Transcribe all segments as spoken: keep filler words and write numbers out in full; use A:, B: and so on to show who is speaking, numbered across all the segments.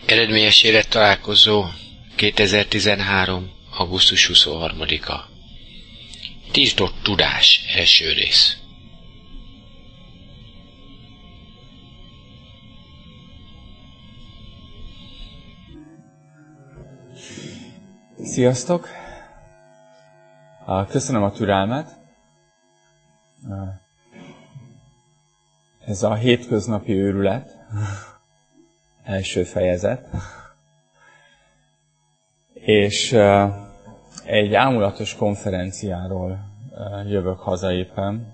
A: Eredményes élettalálkozó kétezer-tizenhárom. augusztus huszonharmadika. Tiltott tudás első rész.
B: Sziasztok! Köszönöm a türelmet. Ez a hétköznapi őrület. Első fejezet. És egy ámulatos konferenciáról jövök haza éppen.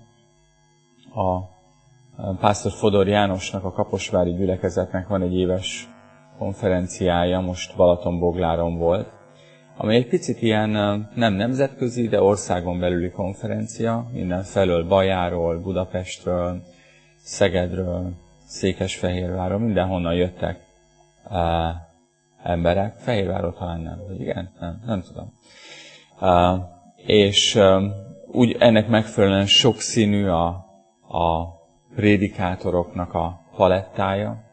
B: A pásztor Fodor Jánosnak, a kaposvári gyülekezetnek van egy éves konferenciája, most Balatonbogláron volt, ami egy picit ilyen nem nemzetközi, de országon belüli konferencia, mindenfelől Bajáról, Budapestről, Szegedről, Székesfehérvárról, mindenhonnan jöttek uh, emberek. Fehérvárról talán nem, vagy igen? Nem, nem tudom. Uh, és uh, úgy ennek megfelelően sokszínű a, a prédikátoroknak a palettája,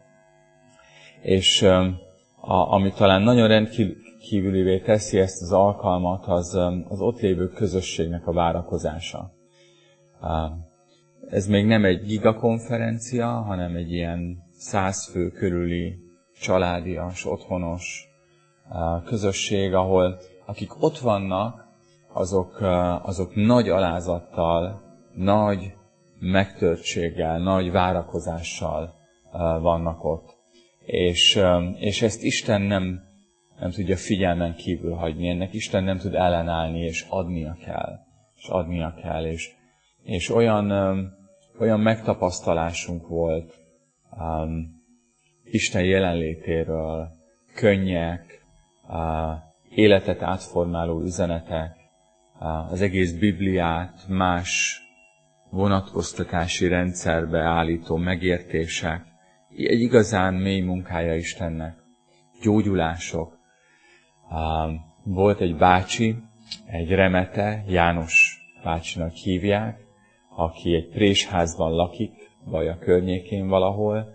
B: és uh, a, ami talán nagyon rendkívülivé teszi ezt az alkalmat, az, um, az ott lévő közösségnek a várakozása. Uh, Ez még nem egy gigakonferencia, hanem egy ilyen száz fő körüli családias, otthonos közösség, ahol akik ott vannak, azok, azok nagy alázattal, nagy megtörtséggel, nagy várakozással vannak ott. És, és ezt Isten nem, nem tudja figyelmen kívül hagyni, ennek Isten nem tud ellenállni, és adnia kell. És adnia kell, és, és olyan... Olyan megtapasztalásunk volt um, Isten jelenlétéről, könnyek, uh, életet átformáló üzenetek, uh, az egész Bibliát más vonatkoztatási rendszerbe állító megértések, egy igazán mély munkája Istennek, gyógyulások. Uh, volt egy bácsi, egy Remete, János bácsinak hívják, aki egy présházban lakik, vagy a környékén valahol,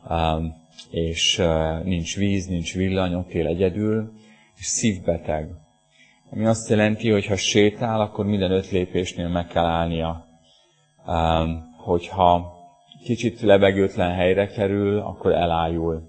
B: és nincs víz, nincs villany, ott él egyedül, és szívbeteg. Ami azt jelenti, hogy ha sétál, akkor minden öt lépésnél meg kell állnia. Hogyha kicsit levegőtlen helyre kerül, akkor elájul.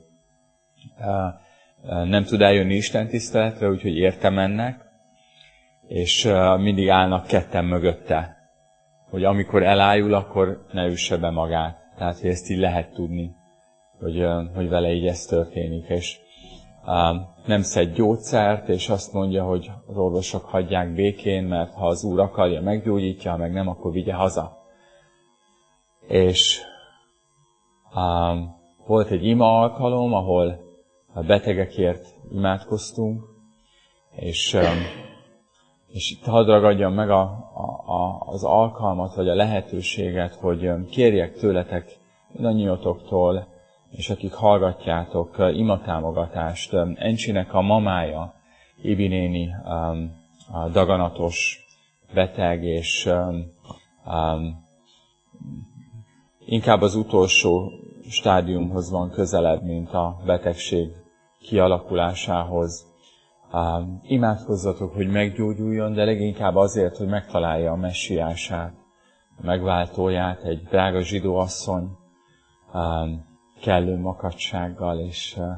B: Nem tud eljönni istentiszteletre, úgyhogy érte mennek, és mindig állnak ketten mögötte, hogy amikor elájul, akkor ne üsse be magát. Tehát, hogy ezt így lehet tudni, hogy, hogy vele így ez történik. És um, nem szed gyógyszert, és azt mondja, hogy az orvosok hagyják békén, mert ha az Úr akarja, meggyógyítja, ha meg nem, akkor vigye haza. És um, volt egy ima alkalom, ahol a betegekért imádkoztunk, és... Um, És itt hadd ragadjam meg a, a, a, az alkalmat, vagy a lehetőséget, hogy kérjek tőletek, mindannyiótoktól, és akik hallgatjátok, imatámogatást. Encsinek a mamája, Ibi néni, a daganatos beteg, és um, inkább az utolsó stádiumhoz van közelebb, mint a betegség kialakulásához. Uh, imádkozzatok, hogy meggyógyuljon, de leginkább azért, hogy megtalálja a messiását, a megváltóját, egy drága zsidó asszony, uh, kellő makacsággal, és uh,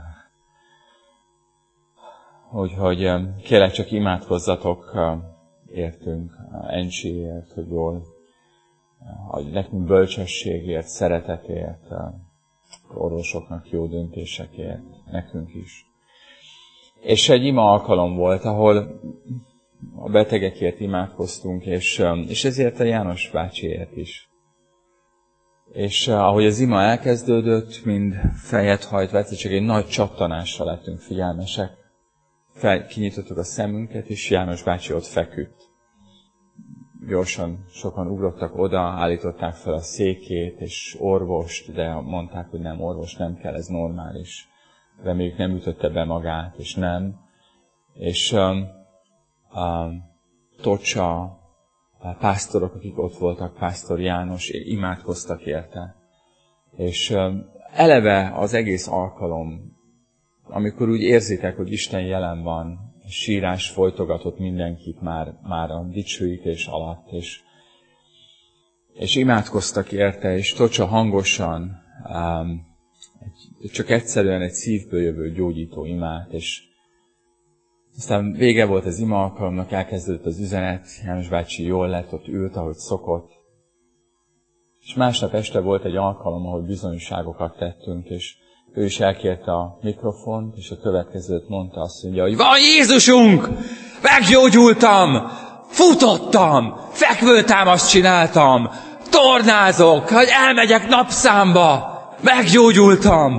B: úgyhogy uh, kérlek csak imádkozzatok uh, értünk, uh, Encsiért, hogy jól, uh, nekünk bölcsességért, szeretetért, uh, orvosoknak jó döntésekért, nekünk is. És egy ima alkalom volt, ahol a betegekért imádkoztunk, és, és ezért a János bácsiért is. És ahogy az ima elkezdődött, mind fejet hajtva, egyszer csak egy nagy csattanásra lettünk figyelmesek. Fel, kinyitottuk a szemünket, és János bácsi ott feküdt. Gyorsan sokan ugrottak oda, állították fel a székét, és orvost, de mondták, hogy nem, orvos nem kell, ez normális. Reméljük nem ütötte be magát, és nem. És um, um, Tocsa, a pásztorok, akik ott voltak, pásztor János, imádkoztak érte. És um, eleve az egész alkalom amikor úgy érzitek, hogy Isten jelen van, sírás folytogatott mindenkit már, már a dicsőítés alatt, és, és imádkoztak érte, és tocsa hangosan, um, egy, csak egyszerűen egy szívből jövő gyógyító imát, és aztán vége volt az ima alkalomnak, elkezdődött az üzenet, János bácsi jól lett, ott ült, ahogy szokott, és másnap este volt egy alkalom, ahol bizonyságokat tettünk, és ő is elkérte a mikrofont, és a következőt mondta, azt mondja, hogy van Jézusunk! Meggyógyultam! Futottam! Fekvőtámaszt csináltam! Tornázok! Hogy elmegyek napszámba! Meggyógyultam!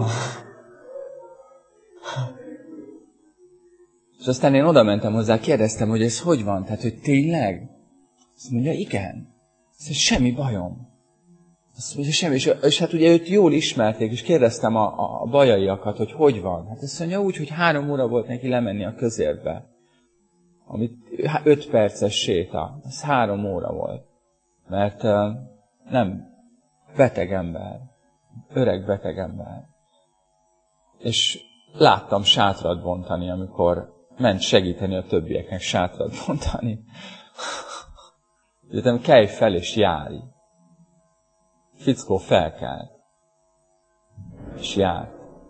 B: És aztán én oda mentem hozzá, kérdeztem, hogy ez hogy van? Tehát, hogy tényleg? Azt mondja, igen. Azt mondja, semmi bajom. Azt mondja, semmi. És, és hát ugye őt jól ismerték, és kérdeztem a, a bajaiakat, hogy hogy van. Hát azt mondja úgy, hogy három óra volt neki lemenni a közérbe. Amit öt perces séta. Ez három óra volt. Mert uh, nem, beteg ember. Öreg beteg ember. És láttam sátrat bontani, amikor ment segíteni a többieknek sátrat bontani. Jöttem, kelj fel és járj. Fickó felkelt. És járt.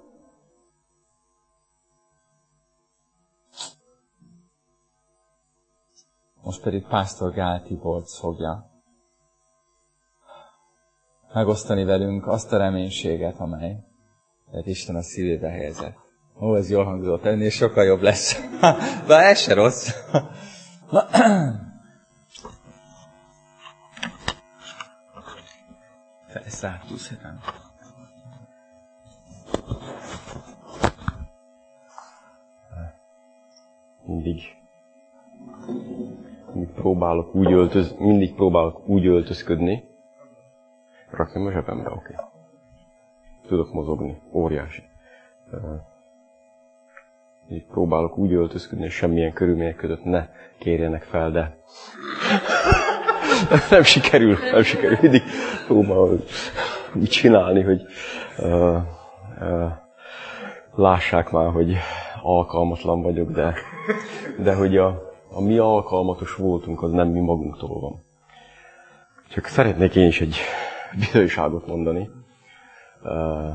B: Most pedig Pásztor Gál Tibort fogja megosztani velünk azt a reménységet, amely tehát Isten a szívébe helyezett. Ó, ez jól hangzott, ennél sokkal jobb lesz. Bár ez se rossz. Felszálltú szépen.
C: Mindig, mindig próbálok úgy öltöz, mindig próbálok úgy öltözködni. Rakjam a zsebembe, oké. Okay. Tudok mozogni, óriási. Mindig próbálok úgy öltözködni, hogy semmilyen körülmények között ne kérjenek fel, de nem sikerül, nem sikerül. Mindig próbálok úgy csinálni, hogy uh, uh, lássák már, hogy alkalmatlan vagyok, de, de hogy a, a mi alkalmatos voltunk, az nem mi magunktól van. Csak szeretnék én is egy bizonyságot mondani. Uh,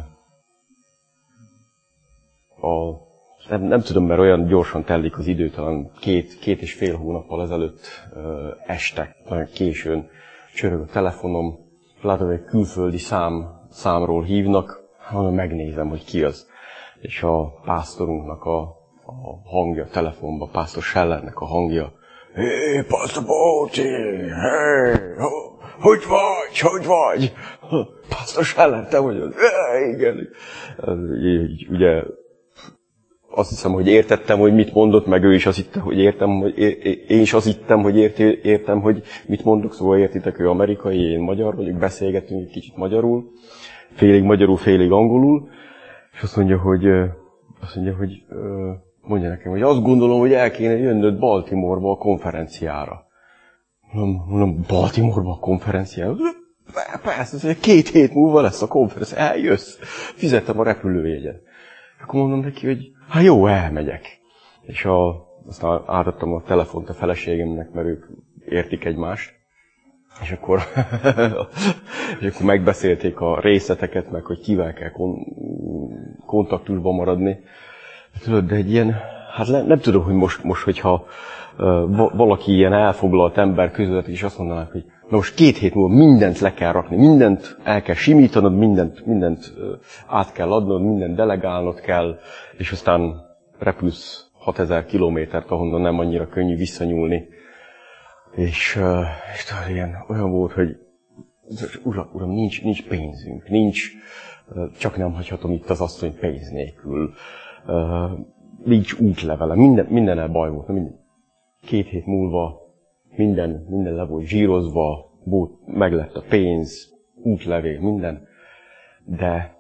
C: a, nem, nem tudom, mert olyan gyorsan telik az idő, talán két, két és fél hónappal ezelőtt uh, este, nagyon későn csörög a telefonom, látom, hogy egy külföldi szám, számról hívnak, hanem megnézem, hogy ki az. És a pásztorunknak a, a hangja telefonba, Pásztor Sellernek a hangja. Hé, Pásztor Bóci, hé, hogy vagy, hogy vagy? Pásztor Seller, te vagy? É, igen. Így, ugye azt hiszem, hogy értettem, hogy mit mondott, meg ő is azt hittem, hogy értem, hogy én is azt hittem, hogy érti, értem, hogy mit mondok, szóval értitek, ő amerikai, én magyar vagyok, beszélgetünk egy kicsit magyarul, félig magyarul, félig angolul, és azt mondja, hogy, azt mondja, hogy mondja nekem, hogy azt gondolom, hogy el kéne jönnöd Baltimoreba a konferenciára. Mondom, mondom Baltimoreba a konferenciára? Persze, két hét múlva lesz a konferencia, eljössz, fizettem a repülőjegyet. Akkor mondom neki, hogy hát jó, elmegyek. És a, aztán átadtam a telefont a feleségemnek, mert ők értik egymást. És akkor, és akkor megbeszélték a részleteket, meg hogy kivel kell kon- kontaktusban maradni. Tudod, de egy ilyen, hát nem, nem tudom, hogy most, most hogyha uh, valaki ilyen elfoglalt ember között, és azt mondanak, hogy na most két hét múlva mindent le kell rakni, mindent el kell simítanod, mindent, mindent uh, át kell adnod, mindent delegálnod kell, és aztán repülsz hatezer kilométert, ahonnan nem annyira könnyű visszanyúlni. És, uh, és talán ilyen olyan volt, hogy uram, uram nincs, nincs pénzünk, nincs, uh, csak nem hagyhatom itt az asszony pénz nélkül. Uh, nincs útlevele, minden, mindennel baj volt. Minden. Két hét múlva minden, minden le volt zsírozva, volt, meg lett a pénz, útlevél, minden. De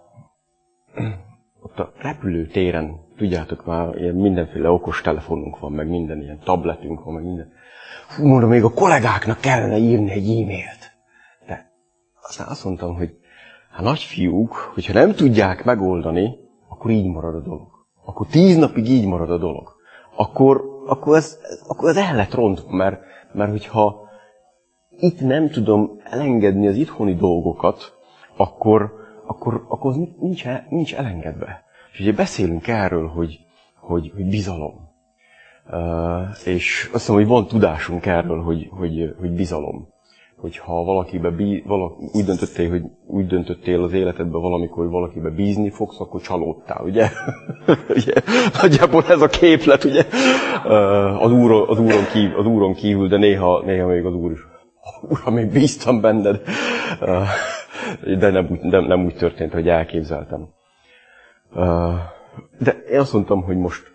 C: ott a repülőtéren, tudjátok már, ilyen mindenféle okos telefonunk van, meg minden ilyen tabletünk van, meg minden. Fú, mondom, még a kollégáknak kellene írni egy e-mailt. De aztán azt mondtam, hogy hát nagyfiúk, hogyha nem tudják megoldani, akkor így marad a dolog. akkor tíz napig így marad a dolog, akkor, akkor, ez, akkor ez el lett rontva, mert, mert hogyha itt nem tudom elengedni az itthoni dolgokat, akkor, akkor, akkor az nincs, nincs elengedve. És ugye beszélünk erről, hogy, hogy, hogy bizalom. Uh, és azt hiszem, hogy van tudásunk erről, hogy, hogy, hogy bizalom. Hogyha valakibe bí, valaki, úgy, döntöttél, hogy úgy döntöttél az életedben valamikor, hogy valakibe bízni fogsz, akkor csalódtál, ugye? ugye? Nagyjából ez a képlet, ugye? Uh, az, úr, az, úron kívül, az úron kívül, de néha, néha még az úr is. Uram, még bíztam benned. Uh, de nem, nem, nem úgy történt, hogy elképzeltem. Uh, de én azt mondtam, hogy most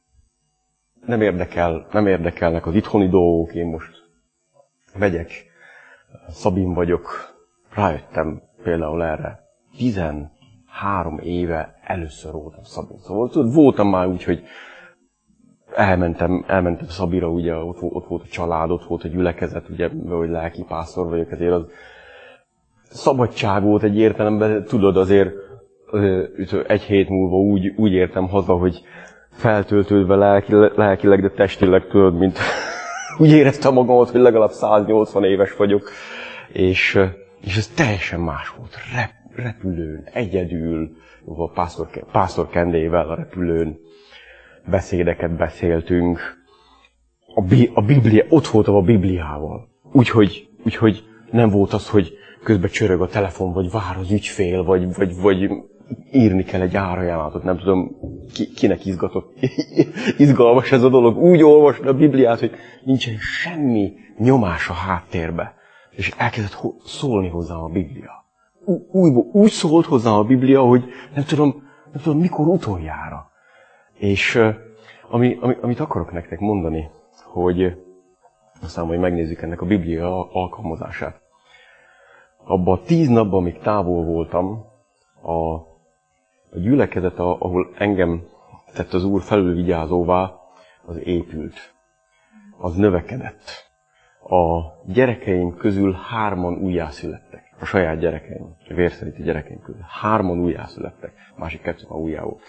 C: nem érdekel, nem érdekelnek az itthoni dolgok, én most megyek, Szabin vagyok, rájöttem például erre. tizenhárom éve először voltam Szabin. Szóval tudod, voltam már úgy, hogy elmentem, elmentem Szabira, ugye ott, ott volt a család, ott volt a gyülekezet, ugye, hogy lelkipásztor vagyok, ezért az szabadság volt egy értelemben, tudod, azért egy hét múlva úgy, úgy értem haza, hogy feltöltődve lelki, lelkileg, de testileg, tudod, mint úgy éreztem magamat, hogy legalább száznyolcvan éves vagyok, és, és ez teljesen más volt. Rep, repülőn, egyedül, a pásztor, pásztor Kendével a repülőn beszédeket beszéltünk. A, bi, a Biblia, ott voltam a Bibliával. Úgyhogy, úgyhogy nem volt az, hogy közben csörög a telefon, vagy vár az ügyfél, vagy, vagy, vagy írni kell egy árajánlatot, nem tudom, ki, kinek izgatott, izgalmas ez a dolog. Úgy olvasni a Bibliát, hogy nincsen semmi nyomás a háttérbe. És elkezdett szólni hozzám a Biblia. Úgy, úgy szólt hozzám a Biblia, hogy nem tudom, nem tudom mikor utoljára. És ami, ami, amit akarok nektek mondani, hogy aztán majd megnézzük ennek a Biblia alkalmazását. Abban a tíz napban, amíg távol voltam, a, a gyülekezet, ahol engem tett az Úr felülvigyázóvá, az épült. Az növekedett. A gyerekeim közül hárman újjászülettek. A saját gyerekeim, a vérszerinti gyerekeim közül. Hárman újjászülettek. Másik kettő már újjá volt.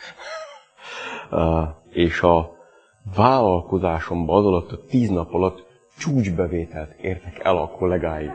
C: uh, és a vállalkozásomban az alatt a tíz nap alatt csúcsbevételt értek el a kollégáim.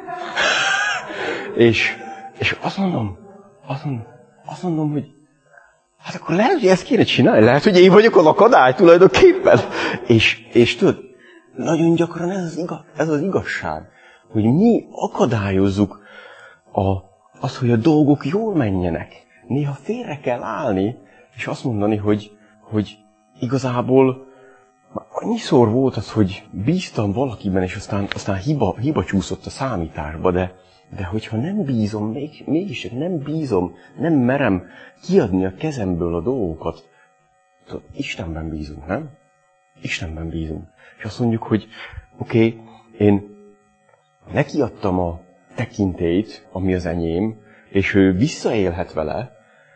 C: és, és azt mondom, azt mondom, azt mondom, hogy hát akkor lehet, hogy ezt kéne csinálni, lehet, hogy én vagyok az akadály tulajdonképpen. És, és tudod, nagyon gyakran ez az, igaz, ez az igazság, hogy mi akadályozzuk a, azt, hogy a dolgok jól menjenek. Néha félre kell állni, és azt mondani, hogy, hogy igazából annyiszor volt az, hogy bíztam valakiben, és aztán, aztán hiba, hiba csúszott a számításba, de, de hogyha nem bízom, még, mégis nem bízom, nem merem kiadni a kezemből a dolgokat, Istenben bízunk, nem? Istenben bízunk. És azt mondjuk, hogy oké, okay, én nekiadtam a tekintélyt, ami az enyém, és ő visszaélhet vele,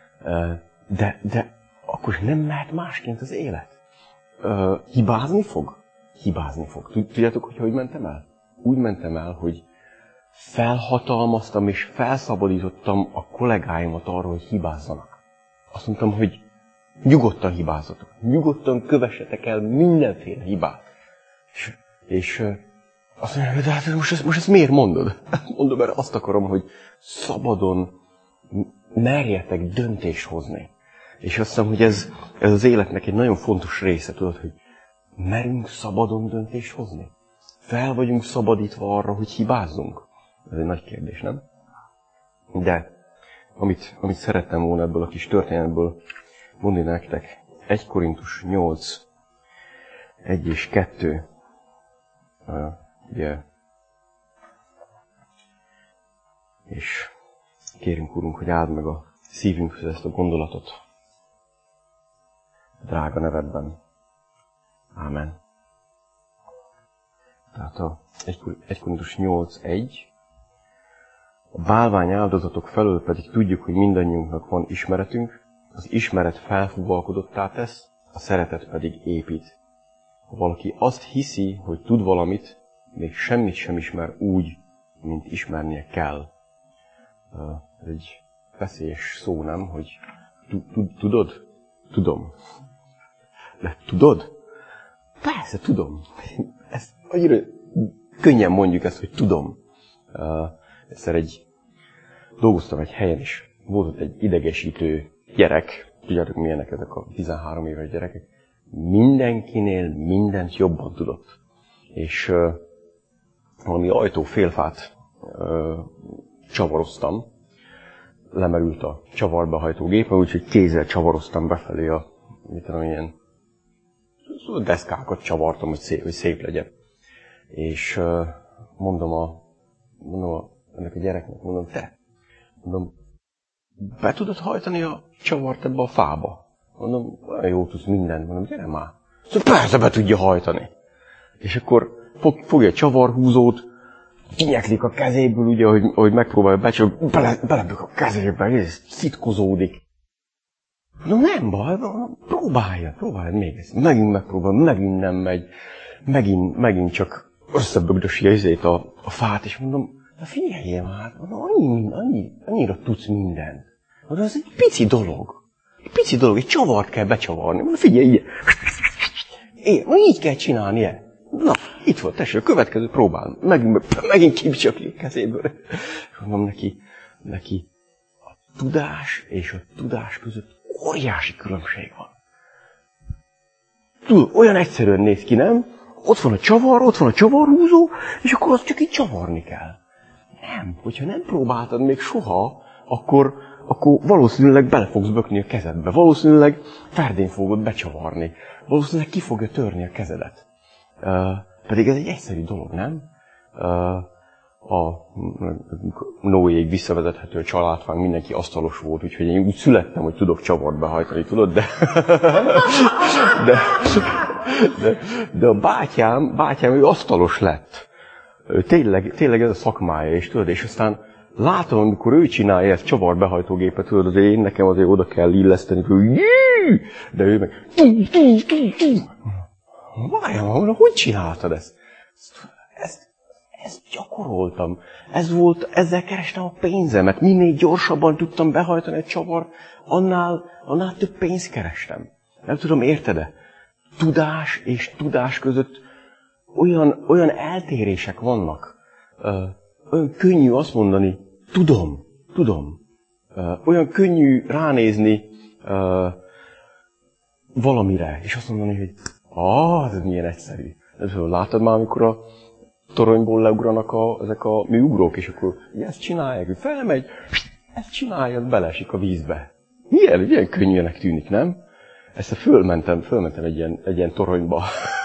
C: de, de akkor nem mehet másként az élet. Hibázni fog? Hibázni fog. Tudjátok, hogy hogy mentem el? Úgy mentem el, hogy felhatalmaztam és felszabadítottam a kollégáimat arról, hogy hibázzanak. Azt mondtam, hogy nyugodtan hibázzatok. Nyugodtan kövessetek el mindenféle hibát. És, és azt mondja, de hát most ezt, most ezt miért mondod? Mondom, mert azt akarom, hogy szabadon merjetek döntést hozni. És azt hiszem, hogy ez, ez az életnek egy nagyon fontos része, tudod, hogy merünk szabadon döntést hozni. Fel vagyunk szabadítva arra, hogy hibázzunk. Ez egy nagy kérdés, nem? De amit, amit szerettem volna ebből a kis történetből mondani nektek, egy Korintus nyolc, egy és kettő, uh, ugye, és kérünk, Urunk, hogy áld meg a szívünkhöz ezt a gondolatot. Drága nevedben. Ámen. Tehát a egy Korintus nyolc egy. A bálvány áldozatok felől pedig tudjuk, hogy mindannyiunknak van ismeretünk, az ismeret felfúvalkodottá tesz, a szeretet pedig épít. Ha valaki azt hiszi, hogy tud valamit, még semmit sem ismer úgy, mint ismernie kell. Ez egy veszélyes szó, nem? Hogy tudod? Tudom. De tudod? Persze, tudom. Ezt annyira könnyen mondjuk ezt, hogy tudom. Uh, egyszer egy, dolgoztam egy helyen is. Volt ott egy idegesítő gyerek. Tudjátok, milyenek ezek a tizenhárom éves gyerekek. Mindenkinél mindent jobban tudott. És uh, valami ajtófélfát uh, csavaroztam. Lemerült a csavarbehajtógépen, úgyhogy kézzel csavaroztam befelé a, mit tudom, ilyen deszkákat csavartam, hogy szép, hogy szép legyen. És uh, mondom, a, mondom a, ennek a gyereknek, mondom, te, mondom, be tudod hajtani a csavart ebbe a fába? Mondom, olyan jól tudsz mindent, mondom, gyere már. Szóval persze be tudja hajtani. És akkor fog, fogja a csavarhúzót, kinyeklik a kezéből, ugye, hogy, hogy megpróbálja becsapni, bele, belebök a kezébe, és szitkozódik. No nem baj, próbálja, próbálja még ezt. Megint megpróbál, megint nem megy, megint, megint csak összebögdösi ezért a, a fát, és mondom, na figyeljél már, mondom, annyi, annyi, annyira tudsz mindent. Mondom, ez egy pici dolog. Egy pici dolog, egy csavart kell becsavarni. Mondom, figyelj, ilyen. Én, így kell csinálni, ilyen. Na, itt volt, tessék, a következő próbálom. Megint, megint kipcsaklik kezéből. És mondom neki, neki, a tudás és a tudás között óriási különbség van. Tudod, olyan egyszerűen néz ki, nem? Ott van a csavar, ott van a csavarhúzó, és akkor azt csak így csavarni kell. Nem, hogyha nem próbáltad még soha, akkor, akkor valószínűleg bele fogsz bökni a kezedbe. Valószínűleg ferdén fogod becsavarni. Valószínűleg ki fogja törni a kezedet. Uh, pedig ez egy egyszerű dolog, nem? Uh, a Noéig visszavezethető a családfánk, mindenki asztalos volt, úgyhogy én úgy születtem, hogy tudok csavart behajtani, tudod? De, de, de, de a bátyám, bátyám, ő asztalos lett. Tényleg, tényleg ez a szakmája, és tudod, és aztán látom, amikor ő csinálja ezt csavarbehajtógépet, tudod, azért én nekem azért oda kell illeszteni, hogy de ő meg várjál, hogy csináltad ezt? Ezt, ezt gyakoroltam. Ez volt, ezzel kerestem a pénzemet. Minél gyorsabban tudtam behajtani egy csavart, annál, annál több pénzt kerestem. Nem tudom, érted-e? Tudás és tudás között olyan, olyan eltérések vannak. Ö, olyan könnyű azt mondani, tudom, tudom. Ö, olyan könnyű ránézni ö, valamire, és azt mondani, hogy ah, ez milyen egyszerű. Látod már, amikor a toronyból leugranak a, ezek a műugrók, és akkor ezt csinálják, hogy felmegy, ezt csinálja, beleesik a vízbe. Milyen, milyen könnyűnek tűnik, nem? Ezt fölmentem, fölmentem egy ilyen, egy ilyen toronyba.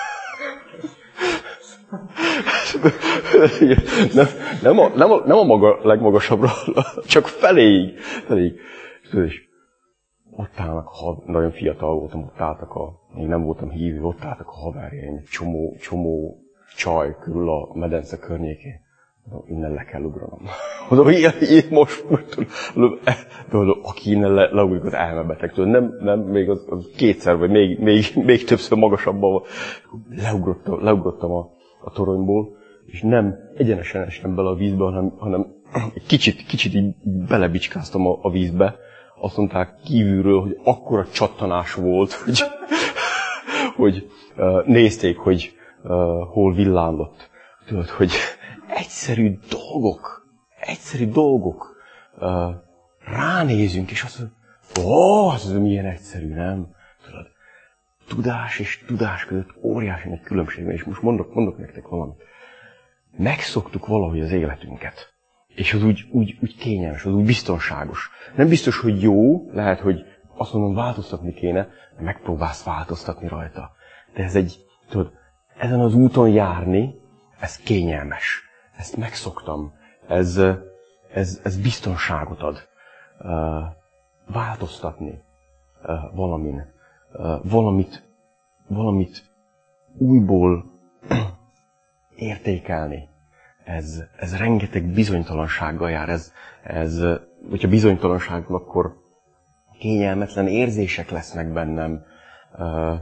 C: nem, nem, a, nem, a, nem a maga legmagasabbra, csak feléig. feléig. És ott állnak, ha nagyon fiatal voltam, ott álltak a, még nem voltam hívő, ott álltak a haverjaim, csomó, csomó csaj körül a medence környékén. Innen le kell ugranom. Mondom, ilyen, ilyen most, tudod, aki innen le, leugrik, az elmebeteg. Tudod, nem, nem, még az, az kétszer, vagy még, még, még többször magasabban leugrottam, leugrottam a, a toronyból, és nem egyenesen estem bele a vízbe, hanem, hanem kicsit, kicsit így belebicskáztam a, a vízbe. Azt mondták kívülről, hogy akkora csattanás volt, hogy, hogy uh, nézték, hogy uh, hol villámlott. Tudod, hogy egyszerű dolgok, egyszerű dolgok. Uh, ránézünk, és azt mondjuk, ó, ez milyen egyszerű, nem? Tudod, tudás és tudás között óriási nagy különbség van, és most mondok, mondok nektek valamit. Megszoktuk valahogy az életünket. És az úgy, úgy, úgy kényelmes, az úgy biztonságos. Nem biztos, hogy jó, lehet, hogy azt mondom, változtatni kéne, megpróbálsz változtatni rajta. De ez egy, tudod, ezen az úton járni, ez kényelmes. Ezt megszoktam. Ez, ez, ez biztonságot ad. Uh, változtatni uh, valamin. Uh, valamit, valamit újból értékelni. Ez, ez rengeteg bizonytalansággal jár. Ez, ez, hogyha bizonytalanság, akkor kényelmetlen érzések lesznek bennem. Uh,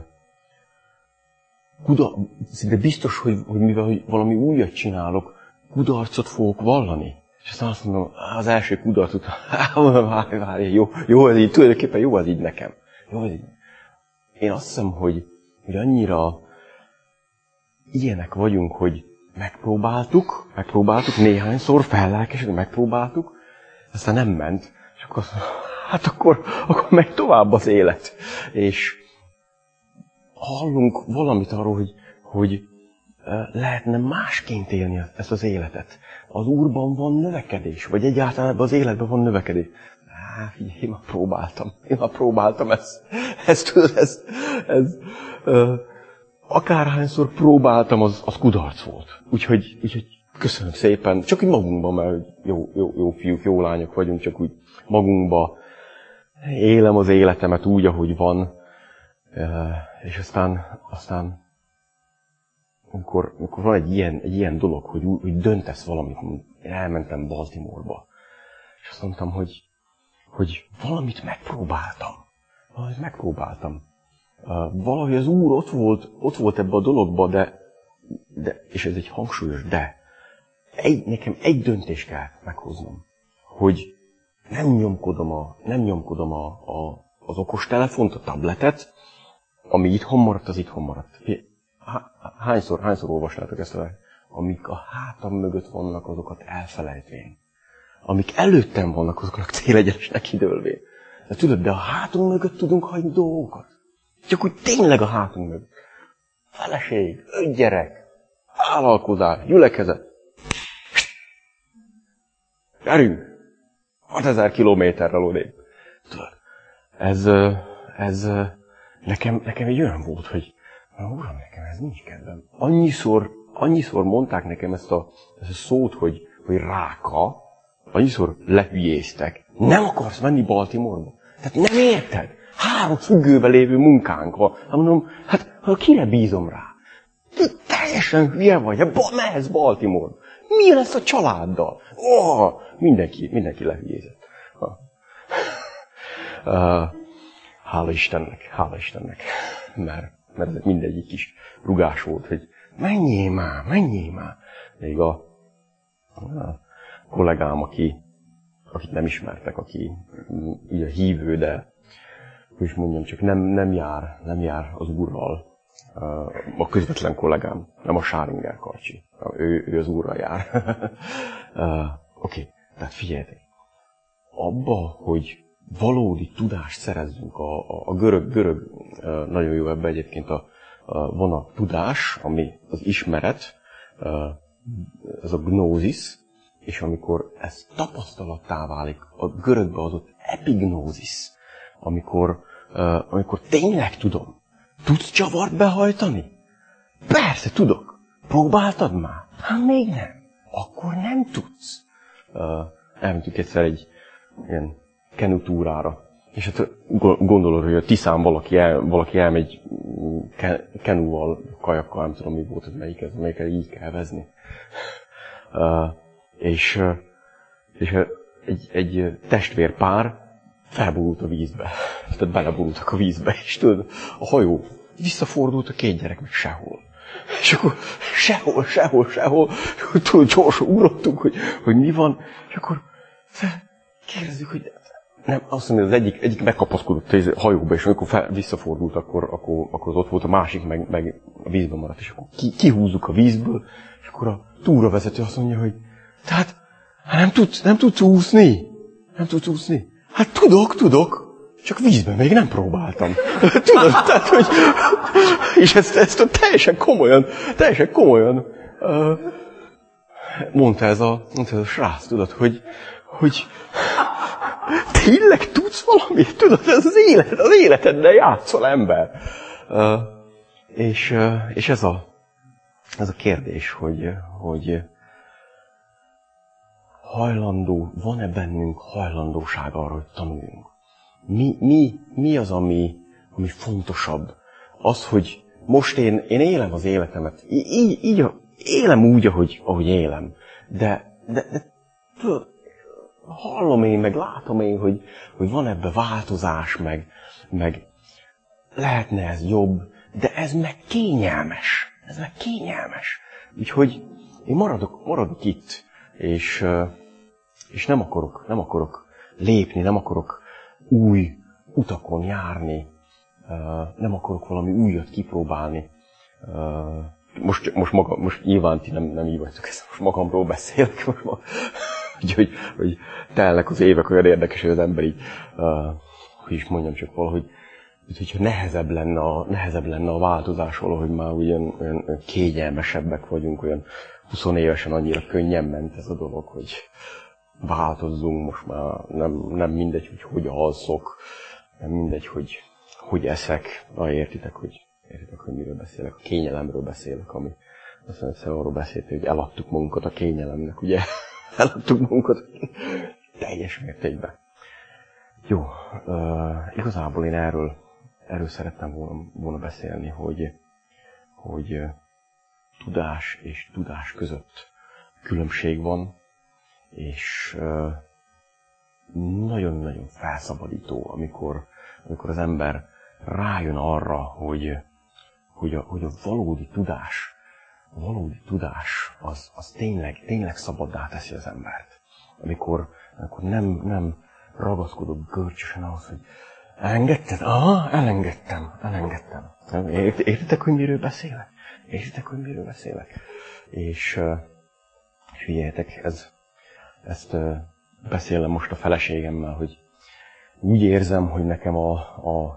C: kuda, szinte biztos, hogy, hogy mivel hogy valami újat csinálok, kudarcot fogok vallani. És aztán azt mondom, az első kudarc után, mondom, várj, várj, jó, jó ez így, tulajdonképpen jó ez így nekem. Jó ez így. Én azt hiszem, hogy hogy annyira ilyenek vagyunk, hogy megpróbáltuk, megpróbáltuk, néhányszor fellelkesedünk, megpróbáltuk, aztán nem ment, és akkor hát akkor, akkor megy tovább az élet. És hallunk valamit arról, hogy, hogy lehetne másként élni ezt az életet. Az Úrban van növekedés, vagy egyáltalán ebben az életben van növekedés. Á, figyelj, én már próbáltam, én már próbáltam ezt, ezt, ezt, ezt, ezt ö, akárhányszor próbáltam, az, az kudarc volt. Úgyhogy, úgyhogy köszönöm szépen, csak úgy magunkban, mert jó, jó, jó fiúk, jó lányok vagyunk, csak úgy magunkba élem az életemet úgy, ahogy van, és aztán, aztán amikor, amikor van egy ilyen, egy ilyen dolog, hogy, hogy döntesz valamit, én elmentem Baltimoreba, és azt mondtam, hogy, hogy valamit megpróbáltam. Valamit megpróbáltam. Valahogy az Úr ott volt, ott volt ebben a dologban, de, de, és ez egy hangsúlyos de, egy, nekem egy döntést kell meghoznom, hogy nem nyomkodom, a, nem nyomkodom a, a, az okostelefont, a tabletet, ami itthon maradt, az itthon maradt. Hányszor, hányszor olvastátok ezt a amik a hátam mögött vannak, azokat elfelejtvén. Amik előttem vannak, azoknak célegyenesnek idölvén. De tudod, de a hátunk mögött tudunk hagyni dolgokat. Csak úgy tényleg a hátunk mögött. Feleség, öt gyerek, vállalkozás, gyülekezet. Gyerünk! hatezer kilométerrel odébb. Tudod, ez, ez nekem, nekem egy olyan volt, hogy na, uram, nekem ez nincs kedvem. Annyiszor, annyiszor mondták nekem ezt a, ezt a szót, hogy, hogy ráka, annyiszor lehülyéztek. Nem akarsz menni Baltimoreba? Tehát nem érted? Három függőbe lévő munkánk van. Hát mondom, hát kire bízom rá? Te teljesen hülye vagy, hát mehetsz Baltimoreba. Mi lesz a családdal? Oh, mindenki, mindenki lehülyézett. Uh, hála Istennek, hála Istennek. Mert, mert mindegyik is rugás volt, hogy menjél már, menjél már. Még a, a kollégám, aki, akit nem ismertek, aki ugye hívő, de hogy is mondjam, csak nem, nem, jár, nem jár az Úrral. A közvetlen kollégám, nem a Sáringer Karcsi. Ő, ő az Úrral jár. uh, Oké, okay. Tehát figyeljetek. Abba, hogy valódi tudást szerezzünk, a, a, a görög, görög uh, nagyon jó ebben egyébként a, a, van a tudás, ami az ismeret, uh, ez a gnózis, és amikor ez tapasztalattá válik, a görögben az ott epignózis, amikor, uh, amikor tényleg tudom. Tudsz csavart behajtani? Persze, tudok. Próbáltad már? Hát még nem. Akkor nem tudsz. Uh, elmentünk egyszer egy ilyen kenutúrára. És hát gondolod, hogy a Tiszán valaki, el, valaki elmegy kenúval, kajakkal, nem tudom mi volt, hogy melyik ez, melyiket így kell vezni. Uh, és és egy, egy testvérpár felborult a vízbe. Tehát beleborultak a vízbe, és tudod, a hajó visszafordult, a két gyerek meg sehol. És akkor sehol, sehol, sehol, és tudod, gyorsan ugrottunk, hogy, hogy mi van, és akkor kérdezzük, hogy nem, azt mondja, az egyik, egyik megkapaszkodott a hajóba, és amikor fel, visszafordult, akkor, akkor, akkor ott volt a másik, meg, meg a vízben maradt, és akkor ki, kihúzzuk a vízből, és akkor a túravezető azt mondja, hogy tehát, hát nem tudsz, nem tudsz úszni? Nem tudsz úszni? Hát tudok, tudok, csak vízben még nem próbáltam. Tudod, tehát, hogy... És ezt, ezt teljesen komolyan, teljesen komolyan uh, mondta ez a, mondta ez a srác, tudod, hogy, hogy tényleg tudsz valamit? Tudod, ez az élet, az életeddel játszol, ember. Uh, és, uh, és ez a, ez a kérdés, hogy, hogy hajlandó, van-e bennünk hajlandóság arra, hogy tanuljunk? Mi, mi, mi az, ami, ami fontosabb? Az, hogy most én, én élem az életemet, így, így élem úgy, ahogy, ahogy élem. De, de, de tudod, hallom én, meg látom én, hogy, hogy van ebbe változás, meg, meg lehetne ez jobb, de ez meg kényelmes. Ez meg kényelmes. Úgyhogy én maradok, maradok itt, és, és nem akarok, nem akarok lépni, nem akarok új utakon járni. nem akarok valami újat kipróbálni. Most, most, maga, most nyilván ti nem, nem így vagytok, ezt most magamról beszélek, most ma, hogy, hogy telnek az évek, olyan érdekes, hogy az ember így, hogy is mondjam csak valahogy, hogyha nehezebb lenne a, nehezebb lenne a változás valahogy már olyan, olyan kényelmesebbek vagyunk, olyan húsz évesen annyira könnyen ment ez a dolog, hogy változzunk, most már nem, nem mindegy, hogy hogy alszok, nem mindegy, hogy hogy eszek. Na, értitek, hogy, értitek, hogy miről beszélek, a kényelemről beszélek, ami aztán egyszer arról beszélt, hogy eladtuk magunkat a kényelemnek, ugye? Eladtuk magunkat teljes mértékben. Jó, uh, igazából én erről, erről szerettem volna, volna beszélni, hogy, hogy uh, tudás és tudás között különbség van, és uh, nagyon-nagyon felszabadító, amikor, amikor az ember rájön arra, hogy, hogy, a, hogy a valódi tudás, a valódi tudás az, az tényleg, tényleg szabaddá teszi az embert. Amikor, amikor nem, nem ragaszkodok görcsösen ahhoz, hogy elengedted? Aha, elengedtem, elengedtem. Értitek, hogy miről beszélek? Értitek, hogy miről beszélek? És, és figyeljetek, ez, ezt beszélem most a feleségemmel, hogy úgy érzem, hogy nekem a, a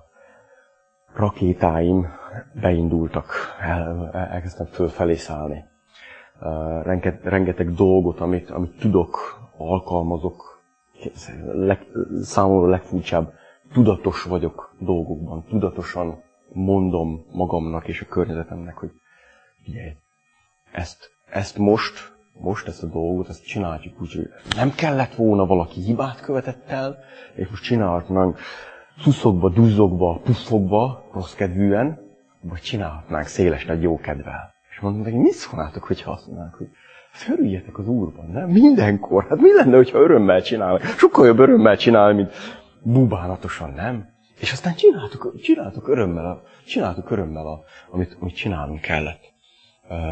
C: rakétáim beindultak, el, elkezdtem fölfelé szállni. Renget, rengeteg dolgot, amit, amit tudok, alkalmazok, leg, számomra legfurcsább, tudatos vagyok dolgokban, tudatosan mondom magamnak és a környezetemnek, hogy figyelj, ezt, ezt most, most ezt a dolgot, ezt csináljuk úgy, hogy nem kellett volna valaki hibát követett el, és most csinálhatnánk szuszogva, duzzogva, puffogva, rossz kedvűen, vagy csinálhatnánk széles nagy jókedvel. És mondom neki, mit szólnátok, hogyha azt mondanánk, hogy örüljetek az Úrban, nem? Mindenkor. Hát mi lenne, hogyha örömmel csinálnak? Sokkal jobb örömmel csinálni, mint bubánatosan, nem? És aztán csináltuk, csináltuk örömmel, a, csináltuk örömmel a, amit, amit csinálnunk kellett. Uh,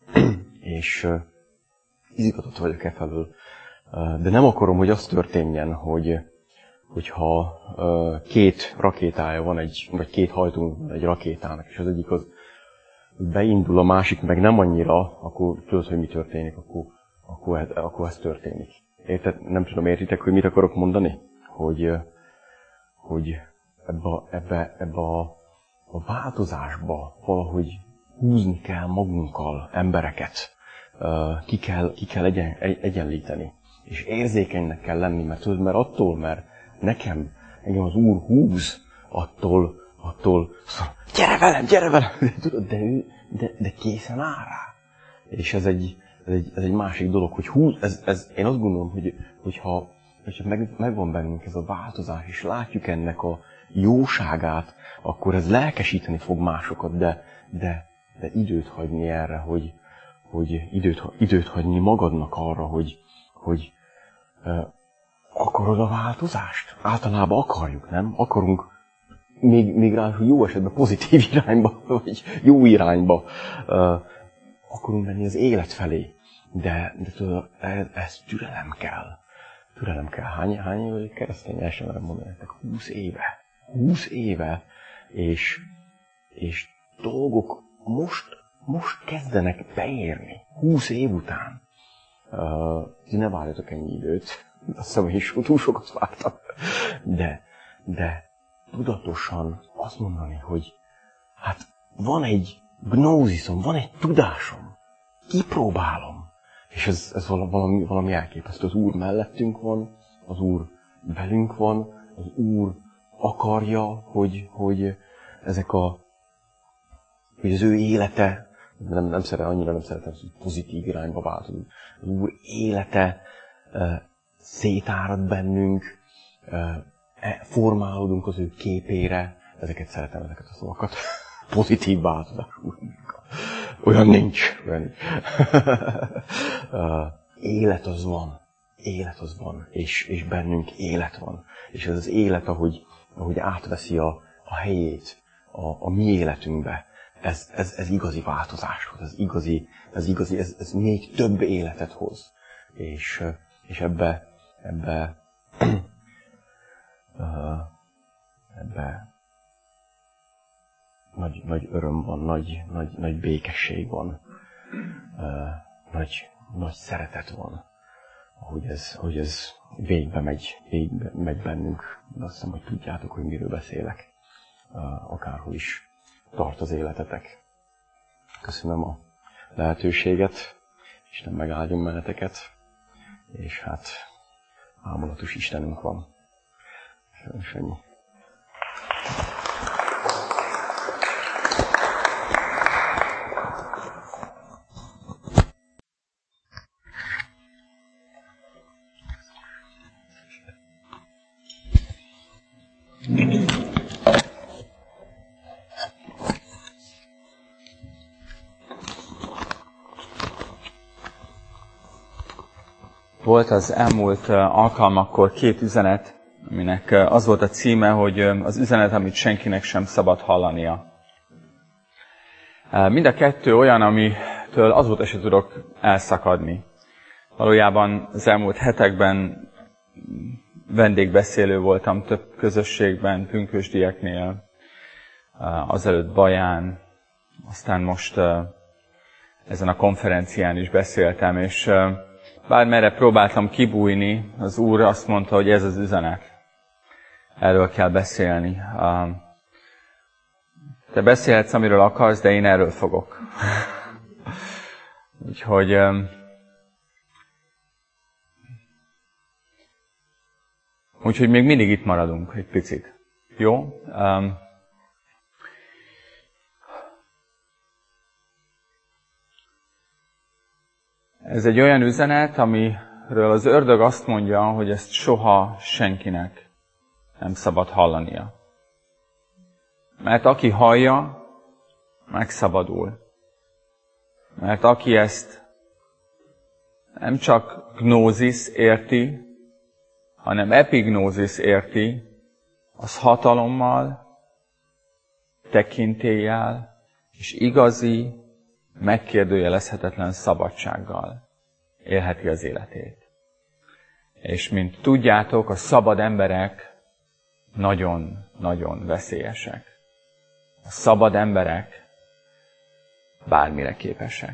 C: és uh, izgatott vagyok e felől. Uh, de nem akarom, hogy az történjen, hogy hogyha uh, két rakétája van, egy, vagy két hajtó van egy rakétának, és az egyik az beindul, a másik meg nem annyira, akkor tudod, hogy mi történik, akkor, akkor, ez, akkor ez történik. Érted? Nem tudom, értitek, hogy mit akarok mondani? Hogy, hogy ebbe, ebbe, ebbe a, a változásba valahogy húzni kell magunkkal embereket, ki kell, ki kell egyen, egyenlíteni. És érzékenynek kell lenni, mert tudod, mert attól, mert nekem, engem az Úr húz, attól, attól szóval, gyere velem, gyere velem, tudod, de, de, de készen áll rá. És ez egy, ez egy, ez egy másik dolog, hogy húz, ez, ez, én azt gondolom, hogy, hogyha, hogyha meg, megvan bennünk ez a változás, és látjuk ennek a jóságát, akkor ez lelkesíteni fog másokat, de, de, de időt hagyni erre, hogy, hogy időt, időt hagyni magadnak arra, hogy, hogy uh, akarod a változást? Általában akarjuk, nem? Akarunk még, még rá, hogy jó esetben pozitív irányba, vagy jó irányba uh, akarunk menni az élet felé. De, de tudod, ez, ez türelem kell. Türelem kell. Hány, hány éve vagyok keresztény? El sem merem mondani nektek. Húsz éve. Húsz éve. És, és dolgok most, most kezdenek beérni. Húsz év után. Uh, ti ne várjatok ennyi időt. Azt hiszem, hogy is túl sokat vártam. De, de tudatosan azt mondani, hogy hát van egy gnóziszom, van egy tudásom. Kipróbálom. És ez, ez valami, valami elképesztő. Az Úr mellettünk van, az Úr velünk van, az Úr akarja, hogy, hogy ezek a, hogy az ő élete, nem, nem szeret, annyira nem szeretem, hogy pozitív irányba változunk. Az Úr élete uh, szétárad bennünk, uh, formálódunk az ő képére. Ezeket szeretem, ezeket a szavakat. Pozitív változás. Olyan nincs. Olyan nincs. uh, élet az van. Élet az van. És, és bennünk élet van. És ez az élet, ahogy, ahogy átveszi a, a helyét a, a mi életünkbe, ez, ez, ez igazi változást hoz. Ez igazi, ez, igazi ez, ez még több életet hoz. És, és ebbe, ebbe, uh, ebbe nagy, nagy öröm van, nagy, nagy, nagy békesség van, nagy, nagy szeretet van, ahogy ez, hogy ez végbe megy, végbe megy bennünk. De azt hiszem, hogy tudjátok, hogy miről beszélek, akárhol is tart az életetek. Köszönöm a lehetőséget, Isten megáldjon benneteket, és hát ámulatos Istenünk van. És ennyi.
B: Volt az elmúlt alkalmakkor két üzenet, aminek az volt a címe, hogy az üzenet, amit senkinek sem szabad hallania. Mind a kettő olyan, amitől azóta se tudok elszakadni. Valójában az elmúlt hetekben vendégbeszélő voltam több közösségben, pünkösdieknél, azelőtt Baján, aztán most ezen a konferencián is beszéltem, és bármerre próbáltam kibújni, az Úr azt mondta, hogy ez az üzenet. Erről kell beszélni. Te beszélhetsz, amiről akarsz, de én erről fogok. Úgyhogy úgyhogy még mindig itt maradunk egy picit. Jó? Ez egy olyan üzenet, amiről az ördög azt mondja, hogy ezt soha senkinek nem szabad hallania. Mert aki hallja, megszabadul. Mert aki ezt nem csak gnózis érti, hanem epignózis érti, az hatalommal, tekintéllyel és igazi, megkérdőjelezhetetlen szabadsággal élheti az életét. És mint tudjátok, a szabad emberek nagyon-nagyon veszélyesek. A szabad emberek bármire képesek.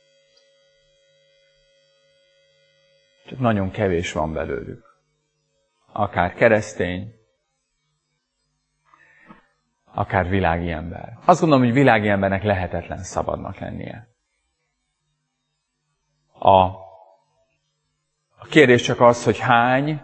B: Csak nagyon kevés van belőlük. Akár keresztény, akár világi ember. Azt gondolom, hogy világi embernek lehetetlen szabadnak lennie. A, a kérdés csak az, hogy hány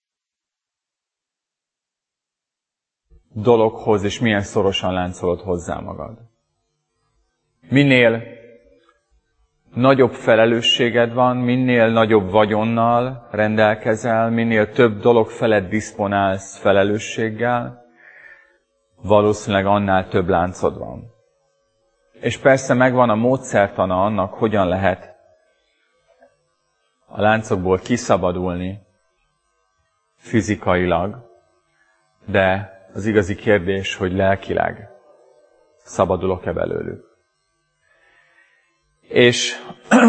B: dologhoz és milyen szorosan láncolod hozzá magad. Minél nagyobb felelősséged van, minél nagyobb vagyonnal rendelkezel, minél több dolog felett diszponálsz felelősséggel, valószínűleg annál több láncod van. És persze megvan a módszertana annak, hogyan lehet a láncokból kiszabadulni fizikailag, de az igazi kérdés, hogy lelkileg szabadulok-e belőlük. És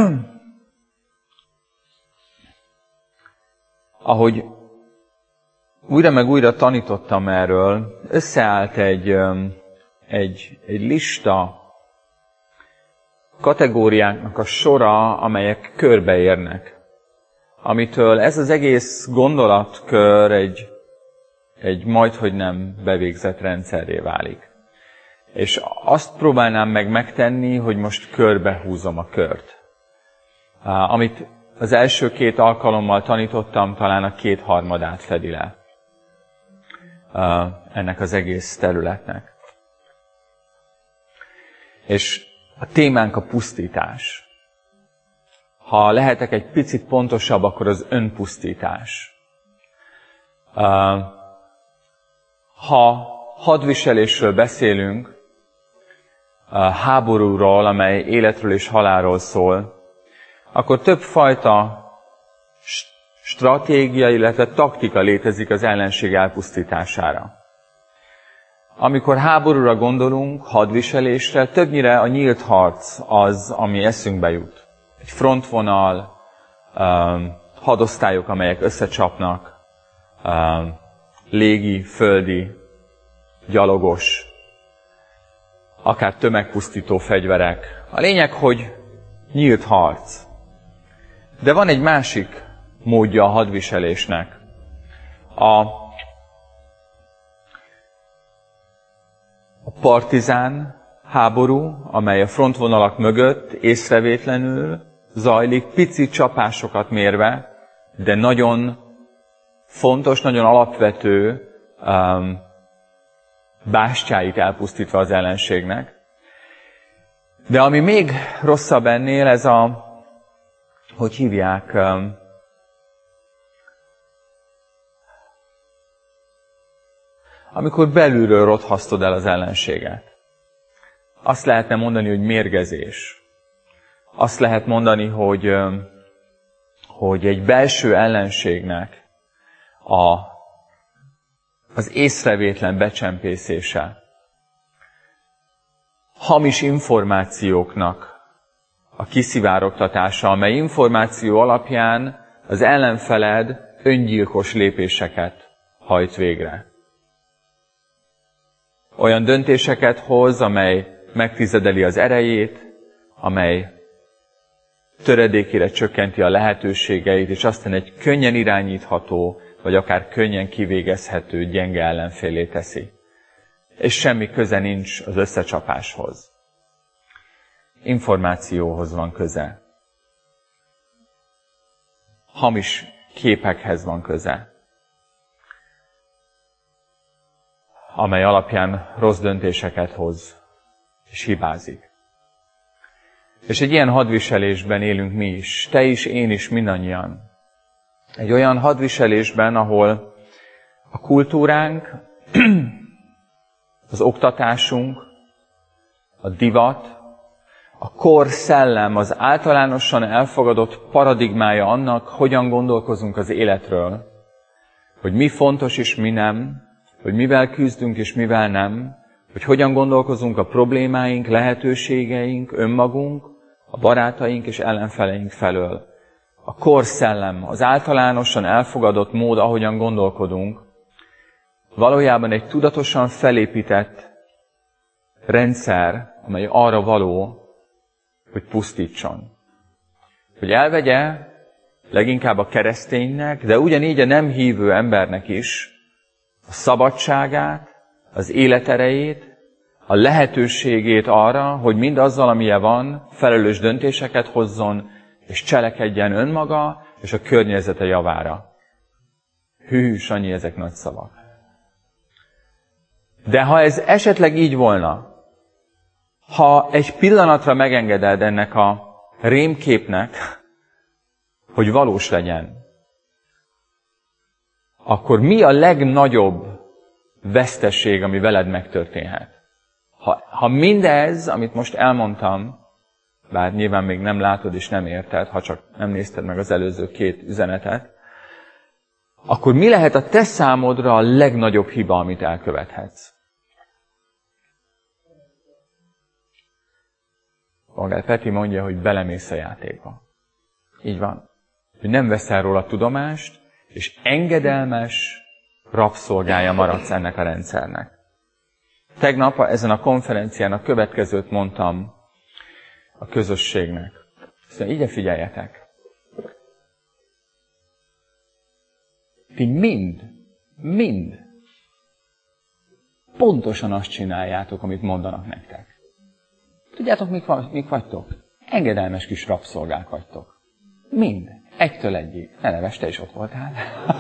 B: ahogy újra meg újra tanítottam erről, összeállt egy, egy, egy lista kategóriáknak a sora, amelyek körbeérnek. Amitől ez az egész gondolatkör egy, egy majdhogy nem bevégzett rendszerré válik. És azt próbálnám meg megtenni, hogy most körbehúzom a kört. Amit az első két alkalommal tanítottam, talán a kétharmadát fedi le ennek az egész területnek. És a témánk a pusztítás. Ha lehetek egy picit pontosabb, akkor az önpusztítás. Ha hadviselésről beszélünk, háborúról, amely életről és halálról szól, akkor többfajta stratégia, illetve taktika létezik az ellenség elpusztítására. Amikor háborúra gondolunk, hadviselésre, többnyire a nyílt harc az, ami eszünkbe jut. Egy frontvonal, hadosztályok, amelyek összecsapnak, légi, földi, gyalogos akár tömegpusztító fegyverek. A lényeg, hogy nyílt harc. De van egy másik módja a hadviselésnek. A, a partizán háború, amely a frontvonalak mögött észrevétlenül zajlik, pici csapásokat mérve, de nagyon fontos, nagyon alapvető um, bástyáit elpusztítva az ellenségnek. De ami még rosszabb ennél, ez a, hogy hívják, um, amikor belülről rothasztod el az ellenséget. Azt lehetne mondani, hogy mérgezés. Azt lehet mondani, hogy, hogy egy belső ellenségnek a, az észrevétlen becsempészése, hamis információknak a kiszivárogtatása, amely információ alapján az ellenfeled öngyilkos lépéseket hajt végre. Olyan döntéseket hoz, amely megtizedeli az erejét, amely töredékére csökkenti a lehetőségeit, és aztán egy könnyen irányítható, vagy akár könnyen kivégezhető gyenge ellenfélé teszi. És semmi köze nincs az összecsapáshoz. Információhoz van köze. Hamis képekhez van köze, amely alapján rossz döntéseket hoz, és hibázik. És egy ilyen hadviselésben élünk mi is, te is, én is, mindannyian. Egy olyan hadviselésben, ahol a kultúránk, az oktatásunk, a divat, a kor szellem, az általánosan elfogadott paradigmája annak, hogyan gondolkozunk az életről, hogy mi fontos és mi nem, hogy mivel küzdünk és mivel nem, hogy hogyan gondolkozunk a problémáink, lehetőségeink, önmagunk, a barátaink és ellenfeleink felől. A korszellem, az általánosan elfogadott mód, ahogyan gondolkodunk, valójában egy tudatosan felépített rendszer, amely arra való, hogy pusztítson. Hogy elvegye leginkább a kereszténynek, de ugyanígy a nem hívő embernek is a szabadságát, az életerejét, a lehetőségét arra, hogy mindazzal, amilyen van, felelős döntéseket hozzon, és cselekedjen önmaga, és a környezete javára. Hű, Sanyi, ezek nagy szavak. De ha ez esetleg így volna, ha egy pillanatra megengeded ennek a rémképnek, hogy valós legyen, akkor mi a legnagyobb veszteség, ami veled megtörténhet? Ha, ha mindez, amit most elmondtam, bár nyilván még nem látod és nem érted, ha csak nem nézted meg az előző két üzenetet, akkor mi lehet a te számodra a legnagyobb hiba, amit elkövethetsz? Magát Peti mondja, hogy belemész a játékba. Így van. Hogy nem veszel róla tudomást, és engedelmes rabszolgája maradsz ennek a rendszernek. Tegnap ezen a konferencián a következőt mondtam a közösségnek. Szóval ide figyeljetek. Ti mind, mind pontosan azt csináljátok, amit mondanak nektek. Tudjátok, mik, mik vagytok? Engedelmes kis rabszolgák vagytok. Mind. Egytől egyig. Ne neves, te is ott voltál.